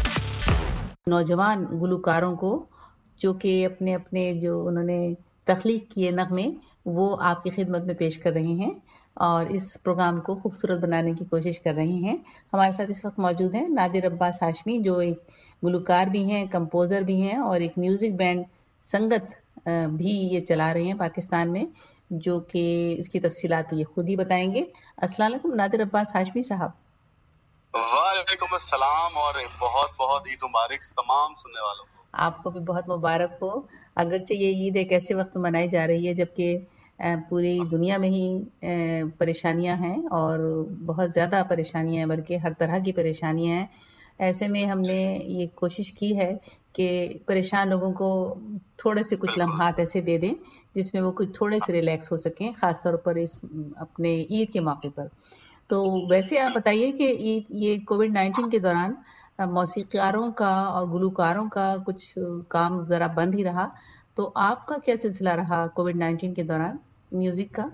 नौजवान गुलकारों को जो कि अपने अपने जो उन्होंने तख्लीक किए नगमे वो आपकी खिदमत में पेश कर रहे हैं और इस प्रोग्राम को खूबसूरत बनाने की कोशिश कर रहे हैं। हमारे साथ इस वक्त मौजूद हैं नादिर अब्बास हाशमी, जो एक गुलकार भी हैं, कंपोज़र भी हैं और एक म्यूज़िक बैंड संगत भी ये चला रहे हैं पाकिस्तान में, जो कि इसकी तफसीलात ये खुद ही बताएंगे। अस्सलाम वालेकुम नादिर अब्बास हाशमी साहब। वालेकुम अस्सलाम और बहुत बहुत ईद मुबारक तमाम सुनने वालों को। आपको भी बहुत मुबारक हो। अगरचे ये ईद एक ऐसे वक्त मनाई जा रही है जबकि पूरी दुनिया में ही परेशानियां हैं और बहुत ज़्यादा परेशानियां हैं, बल्कि हर तरह की परेशानियां हैं। ऐसे में हमने ये कोशिश की है कि परेशान लोगों को थोड़े से कुछ लम्हात ऐसे दे दें जिसमें वो कुछ थोड़े से रिलैक्स हो सकें, ख़ासतौर पर इस अपने ईद के मौके पर। तो वैसे आप बताइए कि ये कोविड नाइन्टीन के दौरान मौसीक़ारों का और गुलकारों का कुछ काम ज़रा बंद ही रहा, तो आपका क्या सिलसिला रहा कोविड नाइन्टीन के दौरान म्यूजिक का?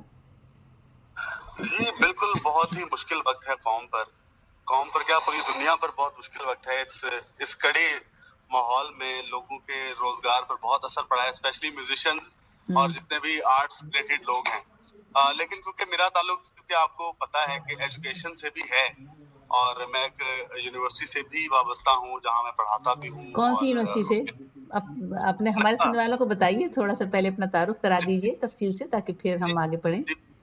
जी बिल्कुल, बहुत ही मुश्किल वक्त है कौम पर, कौम पर क्या पूरी दुनिया पर बहुत मुश्किल वक्त है। इस इस कड़े माहौल में लोगों के रोजगार पर बहुत असर पड़ा है, स्पेशली म्यूजिशियंस और जितने भी आर्ट्स रिलेटेड लोग हैं। आ, लेकिन क्योंकि मेरा ताल्लुक, क्योंकि आपको पता है कि एजुकेशन से भी है और मैं एक यूनिवर्सिटी से भी वाबस्ता हूँ जहाँ मैं पढ़ाता भी हूँ। कौन सी यूनिवर्सिटी से? आप अपने हमारे सुनने वालों को बताइए, थोड़ा सा पहले अपना तारुफ करा दीजिए तफसील से, ताकि फिर हम आगे बढ़ें।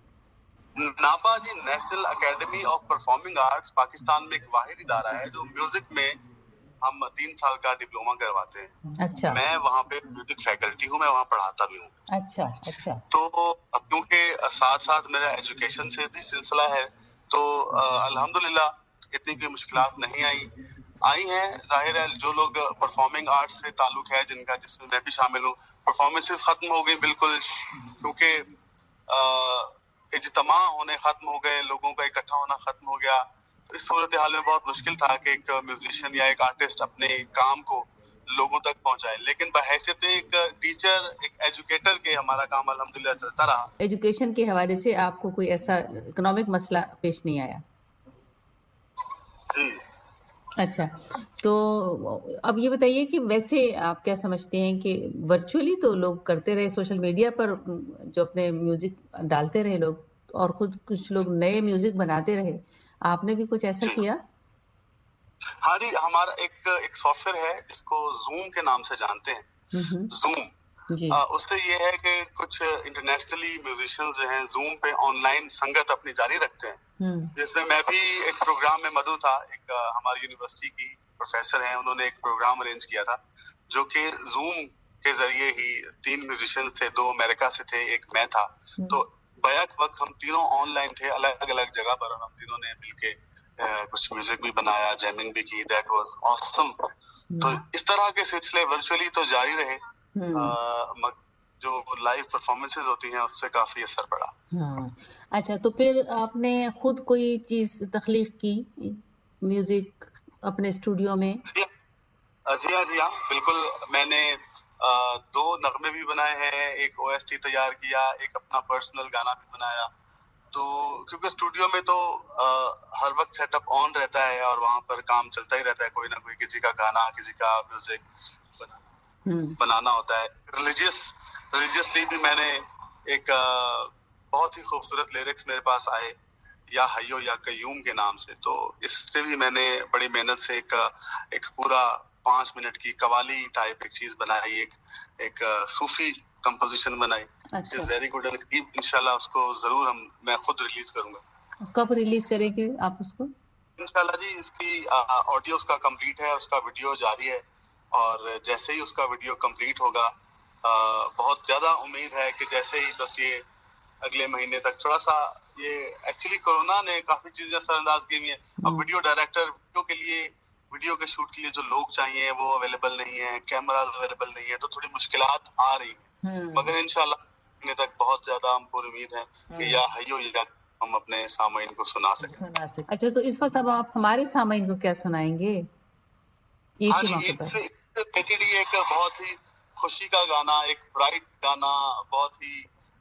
नापा जी, national academy of performing arts Pakistan में एक वाहिद इदारा है जो म्यूजिक में हम तीन साल का डिप्लोमा करवाते हैं। अच्छा। मैं वहाँ पे म्यूजिक फैकल्टी हूँ, मैं वहाँ पढ़ाता भी हूँ। अच्छा अच्छा। तो क्योंकि साथ साथ मेरा एजुकेशन से भी सिलसिला है, तो अल्हम्दुलिल्लाह इतनी कोई मुश्किलात नहीं आई आई हैं। जाहिर है जो लोग परफॉर्मिंग आर्ट्स से ताल्लुक है जिनका, जिसमें मैं भी शामिल हूँ, परफॉर्मेंसेस खत्म हो गई बिल्कुल, क्योंकि इज्तिमा होने खत्म हो गए, लोगों का इकट्ठा होना खत्म हो गया। तो इस सूरत हाल में बहुत मुश्किल था कि एक म्यूजिशियन या एक आर्टिस्ट अपने काम को लोगों तक पहुंचाए। लेकिन बहैसियत एक टीचर, एक एजुकेटर के हमारा काम अल्हम्दुलिल्लाह चलता रहा। एजुकेशन के हवाले से आपको कोई ऐसा इकोनॉमिक मसला पेश नहीं आया? जी। अच्छा, तो अब ये बताइए कि वैसे आप क्या समझते हैं कि वर्चुअली तो लोग करते रहे, सोशल मीडिया पर जो अपने म्यूजिक डालते रहे लोग, और खुद कुछ लोग नए म्यूजिक बनाते रहे, आपने भी कुछ ऐसा किया? हाँ जी, हमारा एक एक सॉफ्टवेयर है जिसको जूम के नाम से जानते हैं, जूम। आ, उससे ये है कि कुछ इंटरनेशनली म्यूजिशियंस जो हैं जूम पे ऑनलाइन संगत अपनी जारी रखते हैं, जिसमें मैं भी एक प्रोग्राम में मधु था। एक आ, हमारी यूनिवर्सिटी की प्रोफेसर हैं, उन्होंने एक प्रोग्राम अरेंज किया था जो कि जूम के जरिए ही, तीन म्यूजिशियंस थे, दो अमेरिका से थे, एक मैं था। तो बैक वक्त हम तीनों ऑनलाइन थे, अलग अलग जगह पर, और हम तीनों ने मिलके कुछ म्यूजिक भी बनाया, जैमिंग भी की। That was awesome. तो इस तरह के सिलसिले वर्चुअली तो जारी रहे, आ, जो लाइव परफॉर्मेंसेस होती हैं उससे काफी असर पड़ा। अच्छा, तो फिर आपने खुद कोई चीज तख्लीक की म्यूजिक अपने स्टूडियो में? जी हाँ जी हाँ जी हाँ बिल्कुल। मैंने आ, दो नगमे भी बनाए हैं, एक ओएसटी तैयार किया, एक अपना पर्सनल गाना भी बनाया। तो क्योंकि स्टूडियो में तो आ, हर वक्त सेटअप ऑन रहता है और वहाँ पर काम चलता ही रहता है, कोई ना कोई किसी का गाना, किसी का म्यूजिक बना, बनाना होता है। रिलीजियस रिलीजियसली भी मैंने एक आ, बहुत ही खूबसूरत लिरिक्स मेरे पास आए, या हयो या कयूम के नाम से। तो इससे भी मैंने बड़ी मेहनत से एक एक पूरा पांच मिनट की कवाली टाइप एक चीज बनाई, एक एक सूफी कंपोजिशन बनाई। अच्छा। Very good. इंशाल्लाह उसको जरूर हम मैं खुद रिलीज करूंगा। कब रिलीज करेंगे आप उसको? इंशाल्लाह जी, इसकी ऑडियो उसका कंप्लीट है, उसका वीडियो जारी है, और जैसे ही उसका वीडियो कंप्लीट होगा, आ, बहुत ज्यादा उम्मीद है कि जैसे ही बस ये अगले महीने तक, थोड़ा सा ये एक्चुअली कोरोना ने काफी चीजें असरअंदाज की हुई है। अब वीडियो डायरेक्टर, वीडियो के लिए, वीडियो के शूट के लिए जो लोग चाहिए वो अवेलेबल नहीं है, कैमरा अवेलेबल नहीं है, तो थोड़ी मुश्किलात आ रही है। मगर इंशाल्लाह तक बहुत ज्यादा हम पूरी उम्मीद है कि या हयो या हम अपने सामईन को सुना सकें। सुना सकें। अच्छा, तो इस वक्त अब आप हमारे सामईन को क्या सुनाएंगे? हाँ जी, ईद से रिलेटेड ये एक बहुत ही खुशी का गाना, एक ब्राइट गाना, बहुत ही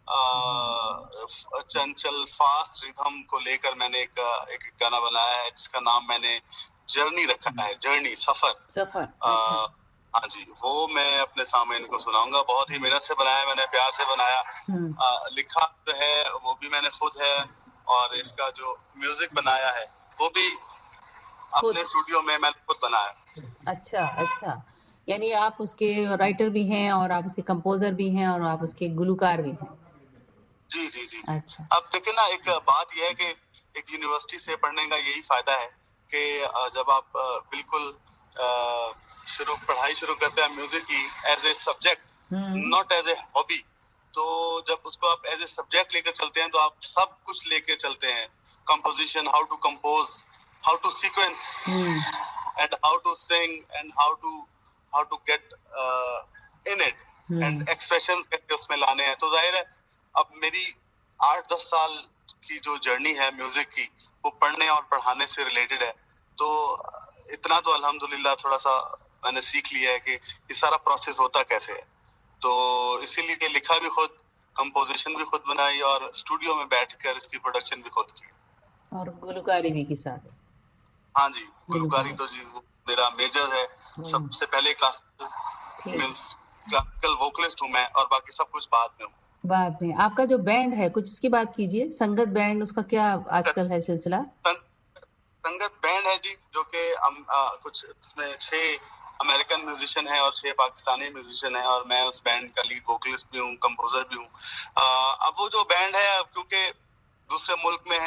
चंचल फास्ट रिदम को लेकर मैंने एक एक गाना बनाया है, जिसका नाम मैंने जर्नी रखा है, जर्नी, सफर। सफर। हाँ जी, वो मैं अपने सामईन को सुनाऊंगा। बहुत ही मेहनत से बनाया मैंने, प्यार से बनाया। आ, लिखा जो है वो भी मैंने खुद है, और इसका जो म्यूजिक बनाया है वो भी अपने स्टूडियो में मैंने खुद बनाया। अच्छा अच्छा, यानी आप उसके राइटर भी हैं, और आप उसके कंपोजर भी हैं, और आप उसके गुलकार भी हैं। जी जी जी। अच्छा। अब देखिए ना, एक बात यह है कि एक यूनिवर्सिटी से पढ़ने का यही फायदा है कि जब आप बिल्कुल शुरू पढ़ाई शुरू करते हैं म्यूजिक की as a subject, not as a hobby, तो जब उसको आप एज ए सब्जेक्ट लेकर चलते हैं तो आप सब कुछ लेकर चलते हैं। Composition, how to compose, how to sequence, and how to sing, and how to how to get in it, and expressions कैसे उसमें लाने हैं। तो जाहिर है अब मेरी आठ दस साल की जो जर्नी है म्यूजिक की, वो पढ़ने और पढ़ाने से रिलेटेड है। तो इतना तो अल्हम्दुलिल्लाह थोड़ा सा मैंने सीख लिया है कि ये सारा प्रोसेस होता कैसे है। तो इसीलिए लिखा भी खुद, कंपोजिशन भी खुद बनाई, और स्टूडियो में बैठकर इसकी प्रोडक्शन भी खुद की, और गुलकारी भी के साथ। हाँ जी, गुलकारी तो जी वो मेरा मेजर है। सबसे पहले क्लासिकल क्लासिकल वोकलिस्ट हूँ मैं, और बाकी सब कुछ बाद में हूँ। बाद में आपका जो बैंड है, कुछ उसकी बात कीजिए। संगत बैंड, उसका क्या आजकल है सिलसिला? संगत बैंड है जी, जो कि कुछ उसमें छह अमेरिकन म्यूजिशियन है और छह पाकिस्तानी म्यूजिशियन है, और मैं उस बैंड का लीड वोकलिस्ट भी हूँ, कंपोजर भी हूँ। अब वो जो बैंड है, क्योंकि दूसरे मुल्क में है,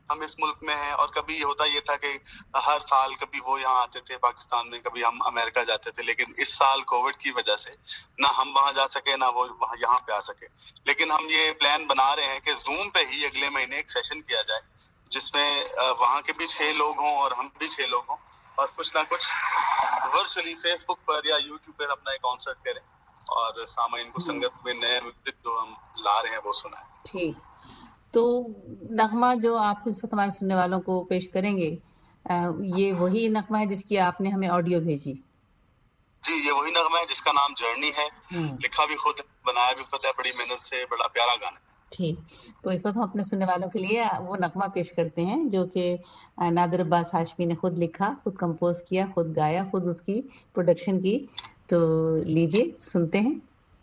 हम इस मुल्क में हैं। और कभी होता ये था कि हर साल कभी वो यहाँ आते थे पाकिस्तान में, कभी हम अमेरिका जाते थे, लेकिन इस साल कोविड की वजह से ना हम वहाँ जा सके ना वो वहाँ यहाँ पे आ सके। लेकिन हम ये प्लान बना रहे हैं कि जूम पे ही अगले महीने एक सेशन किया जाए जिसमें वहाँ के भी छह लोग हों और हम भी छह लोग हों, और कुछ ना कुछ वर्चुअली फेसबुक पर या यूट्यूब पर अपना एक कॉन्सर्ट करें और सामाइन को संगत में नए म्यूजिक जो हम ला रहे हैं वो सुनाएं। ठीक, तो नगमा जो आप इस वक्त हमारे सुनने वालों को पेश करेंगे, ये वही नगमा है जिसकी आपने हमें ऑडियो भेजी? जी, ये वही नगमा है जिसका नाम जर्नी है। लिखा भी खुद, बनाया भी खुद है, बड़ी मेहनत से, बड़ा प्यारा गाना। ठीक, तो इस वक्त हम अपने सुनने वालों के लिए वो नगमा पेश करते हैं जो कि नादिर अब्बास हाशमी ने खुद लिखा, खुद कंपोज किया, खुद गाया, खुद उसकी प्रोडक्शन की। तो लीजिए सुनते हैं।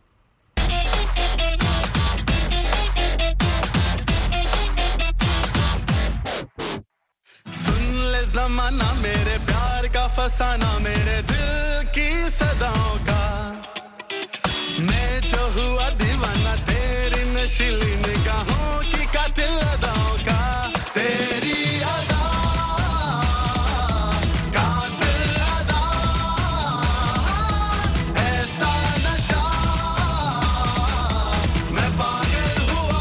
ज़माना मेरे प्यार का फसाना, मेरे दिल की सदाओं का, मैं जो हुआ दीवाना तेरी नशीली निगाहों की कातिल अदाओं का, तेरी अदा कातिल अदा, ऐसा नशा मैं पागल हुआ।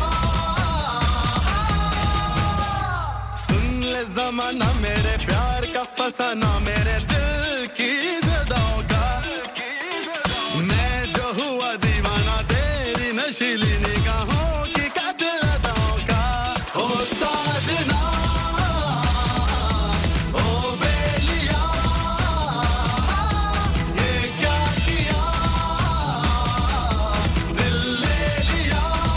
सुन ले ज़माना मेरे प्यार का फसाना, मेरे दिल की ज़दाओं का, मैं जो हुआ दीवाना तेरी नशीली निगाहों की कातिल अदाओं का। ओ साजना ओ बेलिया, ये क्या किया दिल ले लिया।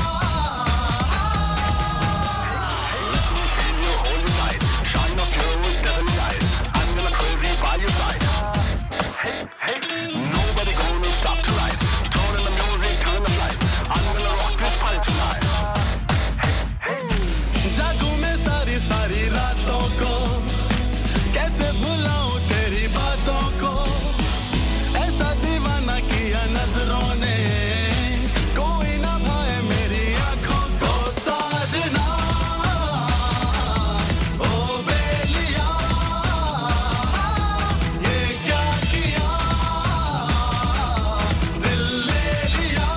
Nobody gonna stop tonight. Turn on the music, turn the lights. I'm gonna rock this party tonight. जागूं मैं सारी सारी रातों को, कैसे भुलाऊं तेरी बातों को, ऐसा दीवाना किया नजरों ने, कोई ना भाए मेरी आंखों को। साजना ओ बेलिया, ये क्या किया दिल ले लिया।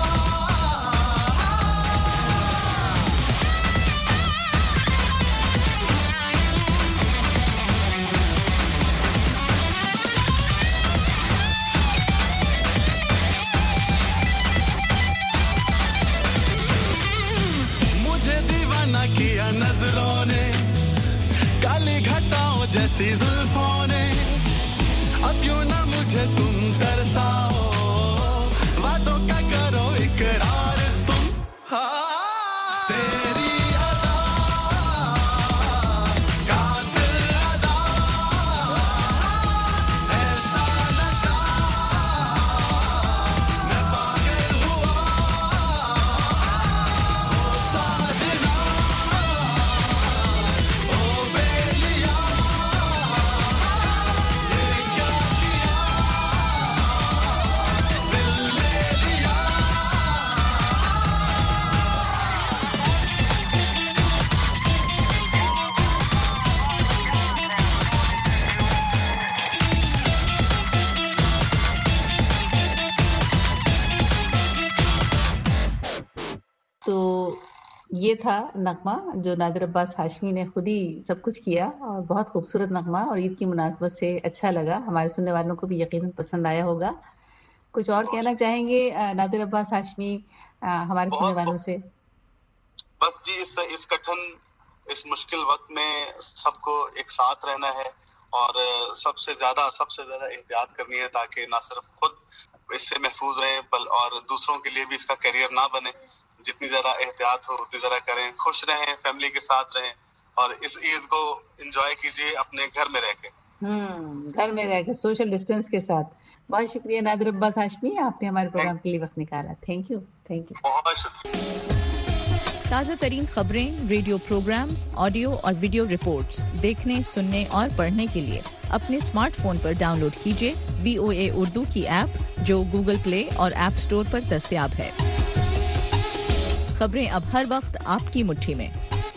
मुझे दीवाना किया नजरों ने, काली घटाओं जैसी जुल्फों ने, अब यूं ना मुझे तुम तरसाओ, वादों का करो इकरार तुम। हाँ, तेरी अदा कातिल अदा, ऐसा नशा मैं पागल हुआ। ओ साजना ओ बेलिया, ये क्या किया दिल ले लिया। तो ये था नगमा जो नादिर अब्बास हाशमी ने खुद ही सब कुछ किया, और बहुत खूबसूरत नगमा, और ईद की मुनासबत से अच्छा लगा। हमारे सुनने वालों को भी यकीनन पसंद आया होगा। कुछ और कहना चाहेंगे अ, नादिर अब्बास हाशमी अ, हमारे सुनने वालों से? बस जी, इस इस कठिन, इस मुश्किल वक्त में सबको एक साथ रहना है और सबसे ज्यादा सबसे ज्यादा एहतियात करनी है ताकि ना सिर्फ खुद इससे महफूज रहें बल और दूसरों के लिए भी इसका करियर ना बने। जितनी ज्यादा एहतियात हो उतनी ज्यादा करें, खुश रहें, फैमिली के साथ रहें और इस ईद को एंजॉय कीजिए अपने घर में रह के। हम्म घर में रह के सोशल डिस्टेंस के साथ। बहुत शुक्रिया नादिर अब्बास हाशमी, आपने हमारे प्रोग्राम के लिए वक्त निकाला। थैंक यू थैंक यू बहुत शुक्रिया। ताज़ा तरीन खबरें, रेडियो प्रोग्राम्स, ऑडियो और वीडियो रिपोर्ट्स देखने, सुनने और पढ़ने के लिए अपने स्मार्टफोन पर डाउनलोड कीजिए वीओए उर्दू की ऐप, जो गूगल प्ले और ऐप स्टोर पर दस्तयाब है। खबरें अब हर वक्त आपकी मुट्ठी में।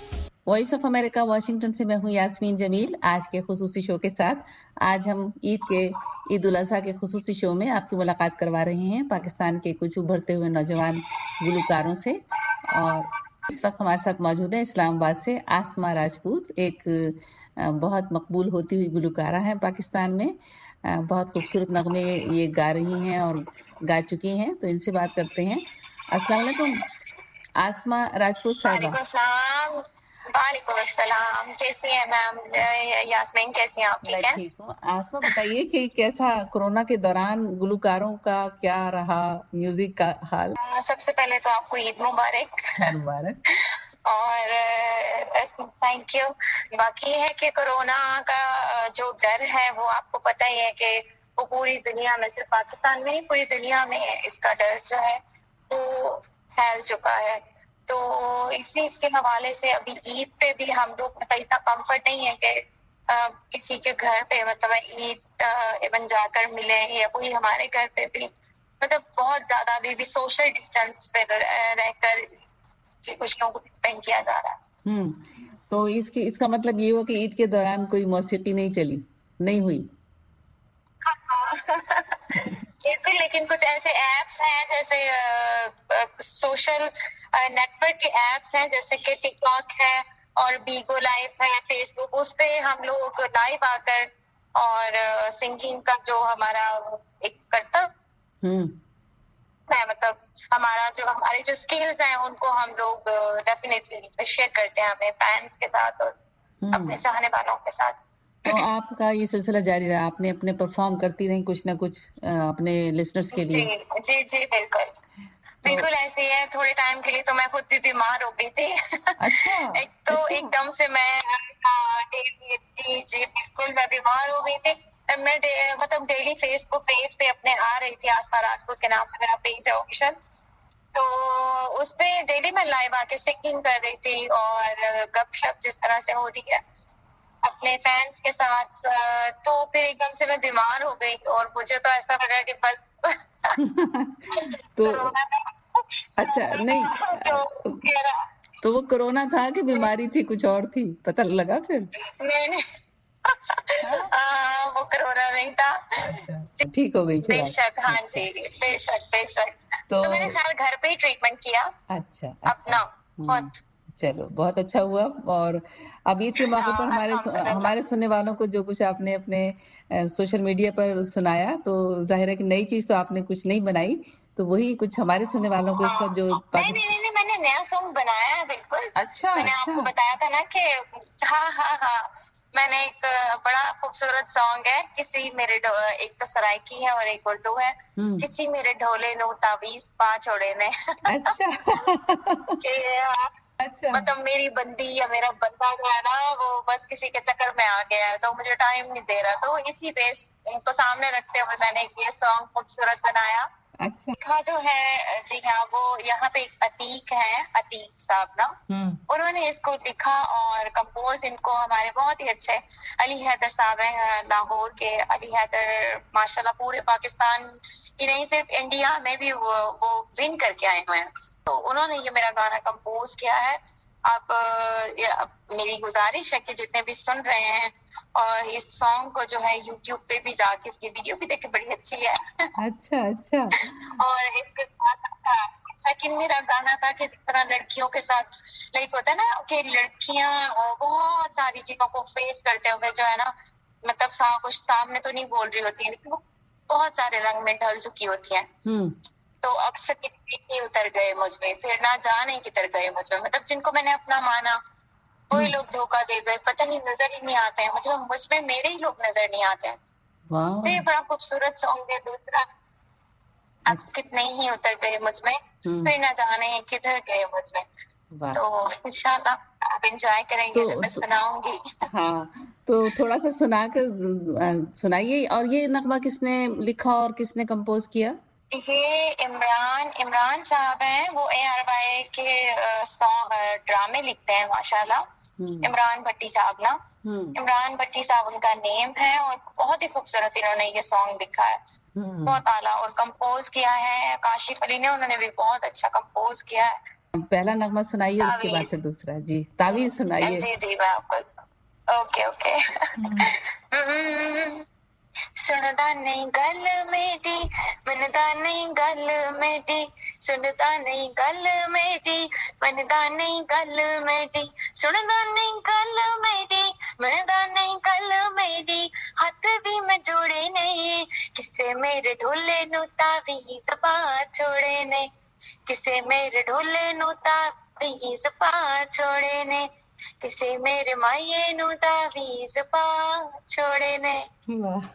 वॉइस ऑफ अमेरिका वाशिंगटन से मैं हूं यास्मीन जमील आज के खुसूसी शो के साथ। आज हम ईद के ईद उल अज़हा के खुसूसी शो में आपकी मुलाकात करवा रहे हैं पाकिस्तान के कुछ उभरते हुए नौजवान गुलकारों से। और इस वक्त हमारे साथ मौजूद है इस्लामाबाद से आसमा राजपूत, एक बहुत मकबूल होती हुई गुलकारा है पाकिस्तान में। बहुत खूबसूरत नगमे ये गा रही हैं और गा चुकी हैं, तो इनसे बात करते हैं। अस्सलाम वालेकुम आसमा राजपूत साहिबा। वालेकुम अस्सलाम, कैसी हैं मैम? यास्मीन कैसी हैं आप? ठीक है, ठीक हूँ। आसमा बताइए कि कैसा कोरोना के दौरान गुलकारों का क्या रहा, म्यूजिक का हाल? आ, सबसे पहले तो आपको ईद मुबारक। मुबारक। और थैंक यू। बाकी है कि कोरोना का जो डर है वो आपको पता ही है कि वो पूरी दुनिया में, सिर्फ पाकिस्तान में नहीं पूरी दुनिया में इसका डर जो है वो फैल चुका है। तो इसी के हवाले से अभी ईद पे भी हम लोग मतलब इतना कंफर्ट नहीं है कि आ, किसी के घर पे मतलब ईद बन जाकर मिले या कोई हमारे घर पे भी मतलब बहुत ज्यादा अभी भी सोशल डिस्टेंस पे रहकर खुशियों को स्पेंड किया जा रहा है। हम्म तो इसकी इसका मतलब ये हुआ कि ईद के दौरान कोई मौसीकी नहीं चली, नहीं हुई? बिल्कुल, लेकिन कुछ ऐसे एप्स हैं जैसे सोशल नेटवर्क के एप्स हैं जैसे कि टिकटॉक है और बीगो लाइव है, फेसबुक, उस पे हम लोग लाइव आकर और सिंगिंग का जो हमारा एक कर्तव्य है, मतलब हमारा जो हमारे जो स्किल्स हैं उनको हम लोग डेफिनेटली शेयर करते हैं अपने फैंस के साथ और अपने चाहने वालों के साथ। तो आपका ये सिलसिला जारी रहा, आपने अपने परफॉर्म करती रही कुछ ना कुछ अपने लिसनर्स के लिए? जी जी जी बिल्कुल तो, बिल्कुल ऐसे ही है। थोड़े टाइम के लिए तो मैं खुद भी बीमार हो गई थी। अच्छा। एक तो अच्छा। एकदम से मैं जी जी बिल्कुल मैं बीमार हो गई थी। मैं मतलब डेली फेसबुक पेज पे अपने आ रही थी, आसमा राजपूत के नाम से मेरा पेज है ऑप्शन, तो उस पे डेली मैं लाइव आके सिंगिंग कर रही थी और गपशप जिस तरह से होती है अपने फैंस के साथ। तो फिर एकदम से मैं बीमार हो गई और मुझे तो ऐसा लगा कि बस तो अच्छा नहीं तो वो कोरोना था कि बीमारी थी कुछ और थी, पता लगा फिर? नहीं नहीं आ, वो कोरोना नहीं था। अच्छा, ठीक हो गई फिर? बेशक, हाँ जी बेशक बेशक। तो, तो मैंने खैर घर पे ही ट्रीटमेंट किया। अच्छा, अच्छा। अपना खुद। चलो बहुत अच्छा हुआ। और अब ईद के मौके पर हमारे हमारे सुनने वालों को जो कुछ आपने अपने सोशल मीडिया पर सुनाया, तो जाहिर है कि नई चीज तो आपने कुछ नहीं बनाई, तो वही कुछ हमारे सुनने वालों को इसका जो नहीं नहीं नहीं मैंने नया सॉन्ग बनाया है। बिल्कुल। अच्छा, मैंने अच्छा। आपको बताया था ना कि हाँ हाँ हाँ मैंने एक बड़ा खूबसूरत सॉन्ग है, किसी मेरे एक तो सराइकी है और एक उर्दू है, किसी मेरे ढोले नो तावीज पा छोड़े ने। अच्छा। अच्छा। मतलब मेरी बंदी या मेरा बंदा जो है ना वो बस किसी के चक्कर में आ गया है तो मुझे टाइम नहीं दे रहा, तो इसी बेस को सामने रखते हुए मैंने ये सॉन्ग खूबसूरत बनाया। अच्छा। जो है जी हाँ, वो यहाँ पे एक अतीक है, अतीक साहब ना, उन्होंने इसको लिखा और कंपोज इनको हमारे बहुत ही अच्छे अली हैदर साहब हैं लाहौर के। अली हैदर माशाल्लाह पूरे पाकिस्तान ही नहीं सिर्फ इंडिया में भी वो, वो विन करके आए हुए हैं, तो उन्होंने ये मेरा गाना कंपोज किया है। आप मेरी गुजारिश है कि जितने भी सुन रहे हैं और इस सॉन्ग को जो है यूट्यूब पे भी जाके इसकी वीडियो भी देखे, बड़ी अच्छी है। अच्छा अच्छा। और इसके साथ सेकंड मेरा गाना था कि जिस तरह लड़कियों के साथ लाइक होता है ना कि लड़कियां बहुत सारी चीजों को फेस करते हुए जो है ना मतलब सा, कुछ सामने तो नहीं बोल रही होती है लेकिन वो बहुत सारे रंग में ढल चुकी होती हैं। तो अक्सर कितने उतर गए मुझ में, फिर ना जाने किधर गए मुझ में, मतलब जिनको मैंने अपना माना वही लोग धोखा दे गए, पता नहीं नजर ही नहीं आते हैं, मतलब मुझ में मेरे ही लोग नजर नहीं आते हैं। तो ये बड़ा खूबसूरत सॉन्ग है। दूसरा अक्स कितने ही उतर गए मुझ में, फिर ना जाने किधर गए मुझ में। तो इंशाल्लाह आप एंजॉय करेंगे तो, जब मैं सुनाऊंगी। हाँ तो थोड़ा सा सुना कर सुनाइए। और ये नगमा किसने लिखा और किसने कंपोज किया? ये इमरान इमरान साहब हैं, वो ए आर वाई के सॉन्ग ड्रामे लिखते हैं माशाल्लाह। इमरान भट्टी साहब ना, इमरान भट्टी साहब उनका नेम है और बहुत ही खूबसूरत इन्होंने ये सॉन्ग लिखा है, बहुत आला। और कंपोज किया है काशिफ अली ने, उन्होंने भी बहुत अच्छा कंपोज किया है। पहला नगमा सुनाइए, उसके बाद फिर दूसरा। जी, तावीज़ सुनाइए। जी जी मैं आपको ओके ओके सुनदा नहीं गल मेरी, मनदा नहीं गल मेरी, सुनदा नहीं गल मेरी, मनदा नहीं गल मेरी, सुनदा नहीं गल मेरी, मनदा नहीं गल मेरी, हाथ भी मैं जोड़े नहीं, किसे मेरे ढोले नु तावीज़ पा छोड़े ने, किसे मेरे ढोले नु तावीज़ पा छोड़े ने, किसे मेरे माये नु तावीज़ पा छोड़े ने। वाह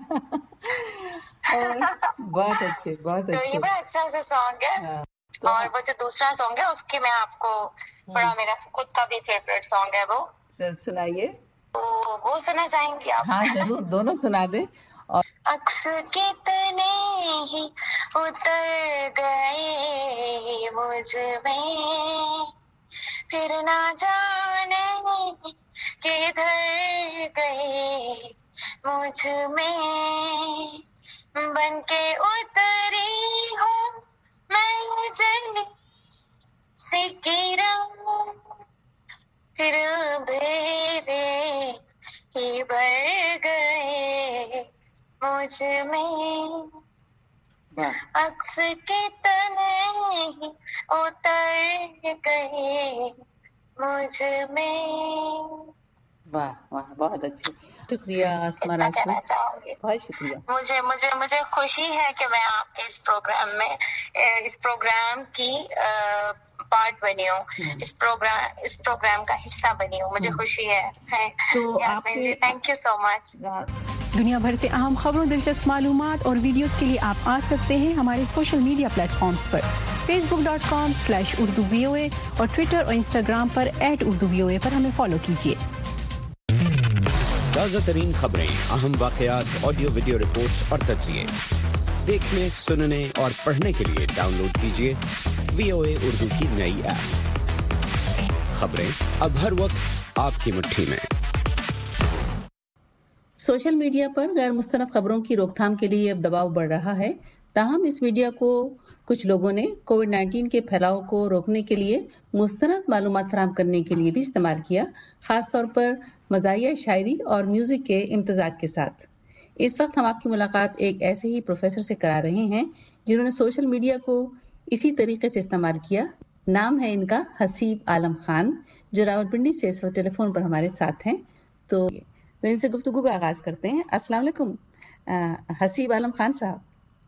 और बहुत अच्छे, बहुत तो ये अच्छे। बड़ा अच्छा सा सॉन्ग है। हाँ, तो और वो जो दूसरा सॉन्ग है उसकी मैं आपको बड़ा मेरा खुद का भी फेवरेट सॉन्ग है वो, सर सुनाइए। तो वो सुनना चाहेंगी आप? हाँ जरूर, दोनों सुना दे। और अक्स कितने ही उतर गए मुझ में, फिर ना जाने किधर गए मुझ में, बन के उतरी हूँ मैं जली से किरण, फिर अंधेरे ही भर गए मुझ में, वाह अक्स के तने ही उतर गए मुझ में। वाह वाह, बहुत अच्छे, शुक्रिया आसमा इतना राजपूत, कहना चाहूंगी। बहुत शुक्रिया। मुझे मुझे मुझे खुशी है कि मैं आपके इस प्रोग्राम में इस प्रोग्राम की पार्ट बनी हूँ, इस प्रोग्राम इस प्रोग्राम का हिस्सा बनी हूँ, मुझे खुशी है, है। तो Yasmeen ji thank you so much. दुनिया भर से अहम खबरों, दिलचस्प मालूमात और वीडियोस के लिए आप आ सकते हैं हमारे सोशल मीडिया प्लेटफॉर्म्स पर Facebook dot com slash Urdu V O A और ट्विटर और इंस्टाग्राम पर at Urdu V O A पर हमें फॉलो कीजिए। ताज़ा तरीन खबरें, अहम वाकयात, ऑडियो वीडियो रिपोर्ट्स और तज्जिए देखने, सुनने और पढ़ने के लिए डाउनलोड कीजिए वी ओ ए उर्दू की नई ऐप। खबरें अब हर वक्त आपकी मुट्ठी में। सोशल मीडिया पर गैर मुस्तनद खबरों की रोकथाम के लिए अब दबाव बढ़ रहा है। ताहम इस मीडिया को कुछ लोगों ने कोविड नाइन्टीन के फैलाव को रोकने के लिए मुस्तनद मालूमात फराहम करने के लिए भी इस्तेमाल किया, खासतौर पर मज़ाहिया शायरी और म्यूजिक के इम्तजाज के साथ। इस वक्त हम आपकी मुलाकात एक ऐसे ही प्रोफेसर से करा रहे हैं जिन्होंने सोशल मीडिया को इसी तरीके से इस्तेमाल किया। नाम है इनका हसीब आलम खान, जो रावलपिंडी से इस वक्त टेलीफोन पर हमारे साथ हैं। तो तो इनसे गुफ्तगू का आगाज करते हैं। अस्सलाम वालेकुम हसीब आलम खान साहब।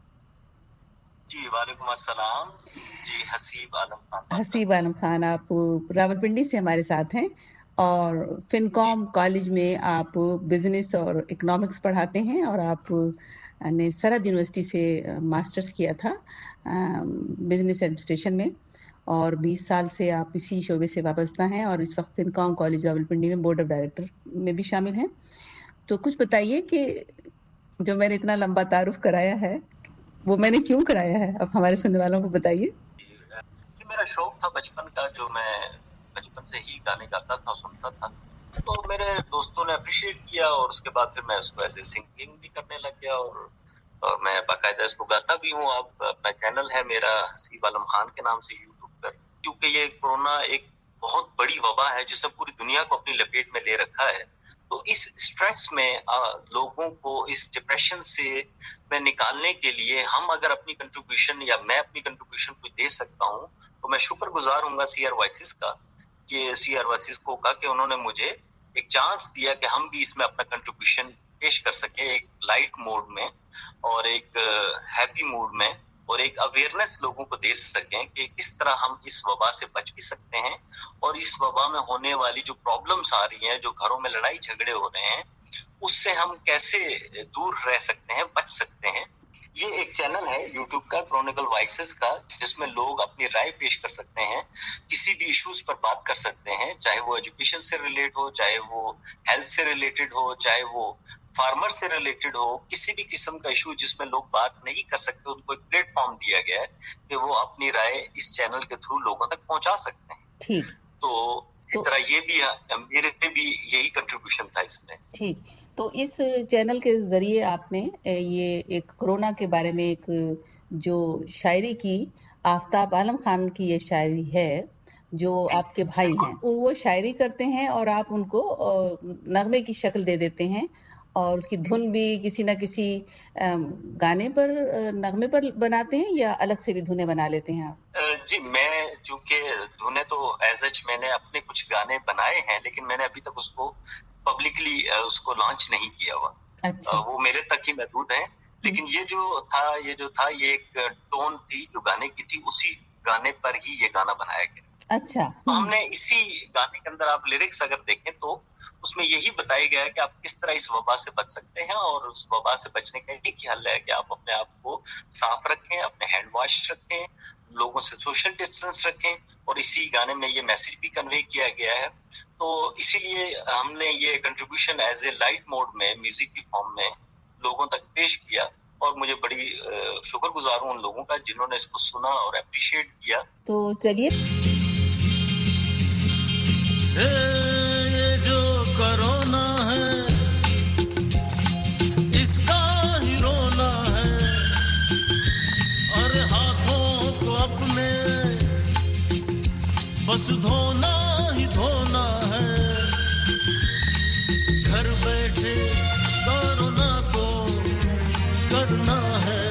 जी वालेकुम अस्सलाम। जी हसीब आलम खान। हसीब आलम खान, आप रावलपिंडी से हमारे साथ हैं और फिनकॉम कॉलेज में आप बिजनेस और इकोनॉमिक्स पढ़ाते हैं और आप ने सरहद यूनिवर्सिटी से मास्टर्स किया था बिजनेस एडमिनिस्ट्रेशन में और बीस साल से आप इसी शोबे से वाबस्ता हैं और इस वक्त फिनकॉम कॉलेज रावलपिंडी में बोर्ड ऑफ डायरेक्टर में भी शामिल हैं। तो कुछ बताइए कि जो मैंने इतना लंबा तारुफ कराया है वो मैंने क्यों कराया है, अब हमारे सुनने वालों को बताइए। मेरा शौक था बचपन का, जो मैं बचपन से ही गाने गाता था, सुनता था, तो मेरे दोस्तों ने अप्रिशिएट किया और उसके बाद फिर मैं उसको ऐसे सिंगिंग भी करने लग गया और, और मैं बाकायदा इसको गाता भी हूँ। अब अपना चैनल है मेरा हसीब आलम खान के नाम से यूट्यूब पर, क्योंकि ये कोरोना एक बहुत बड़ी वबा है जिसने पूरी दुनिया को अपनी लपेट में ले रखा है। तो इस स्ट्रेस में आ, लोगों को इस डिप्रेशन से मैं निकालने के लिए हम अगर अपनी कंट्रीब्यूशन या मैं अपनी कंट्रीब्यूशन कुछ दे सकता हूँ तो मैं शुक्रगुजार हूँगा सी आर वॉइसेस का, कि सी आर वॉइसेस को का कि उन्होंने मुझे एक चांस दिया कि हम भी इसमें अपना कंट्रीब्यूशन पेश कर सके, एक लाइट मोड में और एक हैप्पी मूड में और एक अवेयरनेस लोगों को दे सकें कि किस तरह हम इस वबा से बच भी सकते हैं और इस वबा में होने वाली जो प्रॉब्लम्स आ रही हैं, जो घरों में लड़ाई झगड़े हो रहे हैं, उससे हम कैसे दूर रह सकते हैं, बच सकते हैं। ये एक चैनल है यूट्यूब का, क्रॉनिकल वॉइसेस का, जिसमें लोग अपनी राय पेश कर सकते हैं, किसी भी इश्यूज पर बात कर सकते हैं, चाहे वो एजुकेशन से रिलेट हो, चाहे वो हेल्थ से रिलेटेड हो, चाहे वो फार्मर से रिलेटेड हो, किसी भी किस्म का इशू जिसमें लोग बात नहीं कर सकते, उनको एक प्लेटफॉर्म दिया गया है कि वो अपनी राय इस चैनल के थ्रू लोगों तक पहुंचा सकते हैं। ठीक। तो तो तरह ये भी मेरे पे भी यही कंट्रीब्यूशन था इसमें। ठीक, तो इस चैनल के जरिए आपने ये एक कोरोना के बारे में एक जो शायरी की, आफ्ताब आलम खान की ये शायरी है जो आपके भाई हैं, वो शायरी करते हैं और आप उनको नगमे की शक्ल दे देते हैं और उसकी धुन भी किसी ना किसी गाने पर, नगमे पर बनाते हैं या अलग से भी धुनें बना लेते हैं आप? जी, मैं चूंकि धुनें तो एज सच मैंने अपने कुछ गाने बनाए हैं, लेकिन मैंने अभी तक उसको पब्लिकली उसको लॉन्च नहीं किया हुआ। अच्छा। वो मेरे तक ही महदूद है, लेकिन ये जो था ये जो था ये एक टोन थी जो गाने की थी, उसी गाने पर ही ये गाना बनाया गया। अच्छा। तो हमने इसी गाने के अंदर आप लिरिक्स अगर देखें तो उसमें यही बताया गया है कि आप किस तरह इस वबा से बच सकते हैं, और उस वबा से बचने का एक ही हल है कि आप अपने आप को साफ रखें, अपने हैंड वॉश रखें, लोगों से सोशल डिस्टेंस रखें, और इसी गाने में ये मैसेज भी कन्वे किया गया है। तो इसीलिए हमने ये contribution as a light mode में म्यूजिक की फॉर्म में लोगों तक पेश किया, और मुझे बड़ी शुक्रगुजार हूं उन लोगों का जिन्होंने इसको सुना और अप्रिशिएट किया। तो चलिए, ये जो कोरोना है इसका ही रोना है, और हाथों को अपने बस धोना ही धोना है। घर बैठे कोरोना को करना है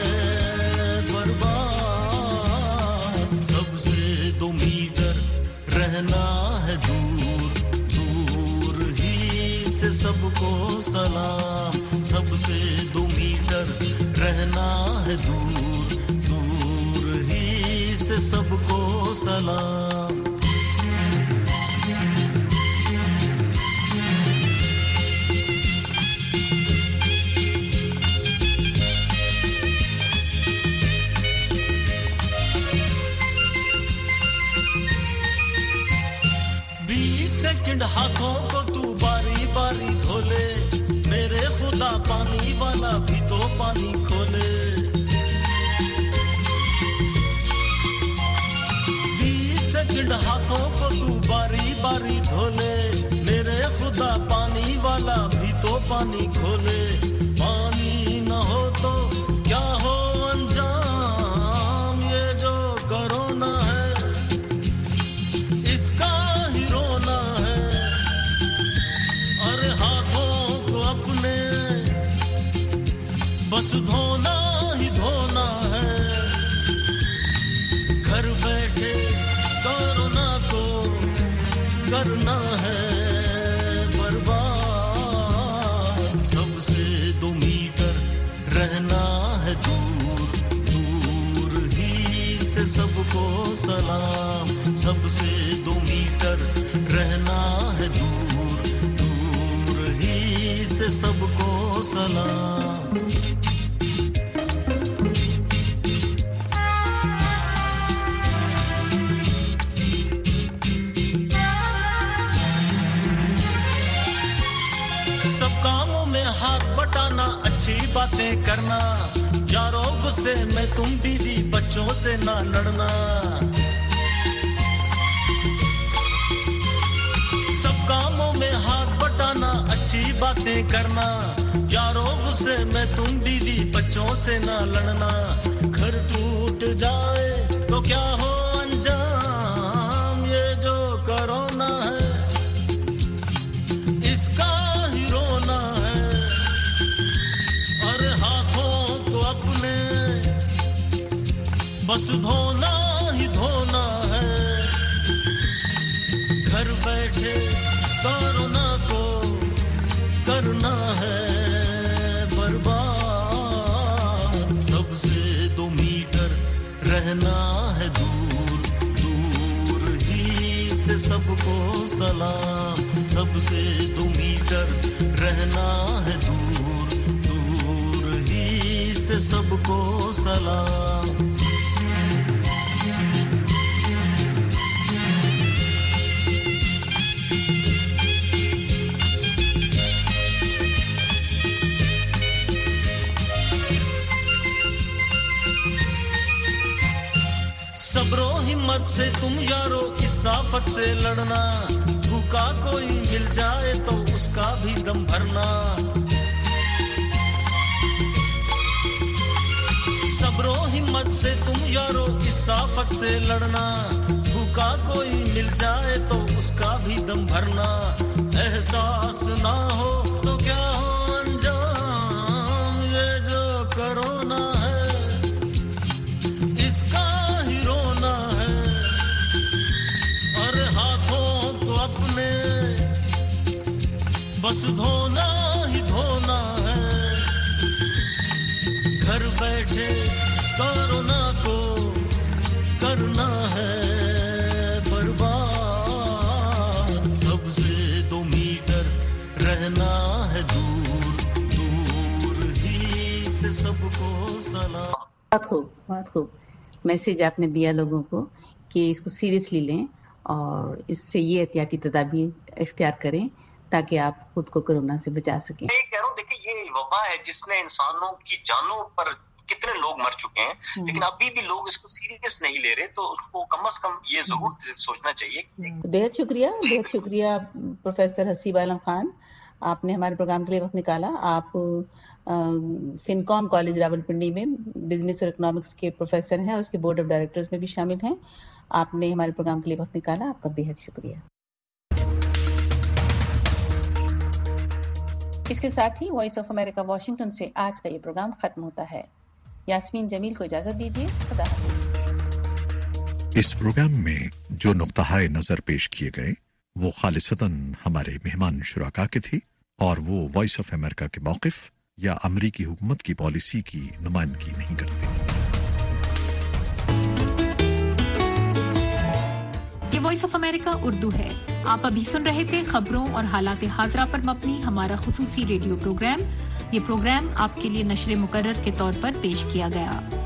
बर्बाद, सबसे दो मीटर रहना है दूर, दूर ही से सबको सलाम, सबसे दो मीटर रहना है दूर, दूर ही से सबको सलाम। सेकंड हाथों को तू बारी बारी धोले, मेरे खुदा पानी वाला भी तो पानी खोले। बीस सेकंड हाथों को तू बारी बारी धोले, मेरे खुदा पानी वाला भी तो पानी खोले। पानी न हो तो क्या हो अंजाम, ये जो कोरोना है बस धोना ही धोना है। घर बैठे कोरोना को करना है बर्बाद, सबसे दो मीटर रहना है दूर, दूर ही से सबको सलाम, सबसे दो मीटर रहना है दूर, दूर ही से सबको सलाम। हाथ बटाना, अच्छी बातें करना, यारों गुस्से में तुम बीवी बच्चों से ना लड़ना। सब कामों में हाथ बटाना, अच्छी बातें करना, यारों गुस्से में तुम बीवी बच्चों से ना लड़ना। घर टूट जाए तो क्या हो अंजाम, ये जो कोरोना है इसका ही रोना है, और हाथों को अपने बस धोना ही धोना है। घर बैठे कोरोना को करना है बर्बाद, सबसे दो मीटर रहना है दूर, दूर ही से सबको सलाम, सबसे दो मीटर रहना है दूर, दूर ही से सबको सलाम। सब्रो हिम्मत से तुम यारो इस आफत से लड़ना, भूखा कोई मिल जाए तो उसका भी दम भरना, सब्रो हिम्मत से तुम यारो इस आफत से लड़ना, भूखा कोई मिल जाए तो उसका भी दम भरना, एहसास ना हो तो क्या हो अंजाम, ये जो कोरोना है इसका ही रोना है, और हाथों को अपने बस धोना ही धोना है, घर बैठे कोरोना को करना है रहना है दूर दूर ही से सबको सलाम। बहुत खूब बहुत खूब मैसेज आपने दिया लोगों को कि इसको सीरियसली लें और इससे ये एहतियाती तदाबीर इख्तियार करें ताकि आप खुद को कोरोना से बचा सकें। मैं कह रहा हूँ देखिए ये वबा है जिसने इंसानों की जानों पर कितने लोग मर चुके हैं, लेकिन अभी भी लोग इसको सीरियस नहीं ले रहे, तो उसको कम से कम ये जरूर सोचना चाहिए। बेहद शुक्रिया बेहद शुक्रिया प्रोफेसर हसीब आलम खान, आपने हमारे प्रोग्राम के लिए वक्त निकाला। आप फिनकॉम कॉलेज रावलपिंडी में बिजनेस और इकोनॉमिक्स के प्रोफेसर हैं और उसके बोर्ड ऑफ डायरेक्टर्स में भी शामिल हैं। आपने हमारे प्रोग्राम के लिए वक्त निकाला, आपका बेहद शुक्रिया। इसके साथ ही वॉइस ऑफ अमेरिका वाशिंगटन से आज का ये प्रोग्राम खत्म होता है। यास्मीन जमील को इजाजत दीजिए, खुदा हाफिज। इस प्रोग्राम में जो नुक्ताए नजर पेश किए गए वो खालिसतन हमारे मेहमान शुराका के थे और वो वॉइस ऑफ अमेरिका के मौक़िफ़ या अमरीकी हुकूमत की पॉलिसी की नुमाइंदगी नहीं करते। ये वॉइस ऑफ अमेरिका उर्दू है। आप अभी सुन रहे थे खबरों और हालात हाज़रा पर मबनी हमारा खुसूसी रेडियो प्रोग्राम। ये प्रोग्राम आपके लिए नशरे मुकर्रर के तौर पर पेश किया गया।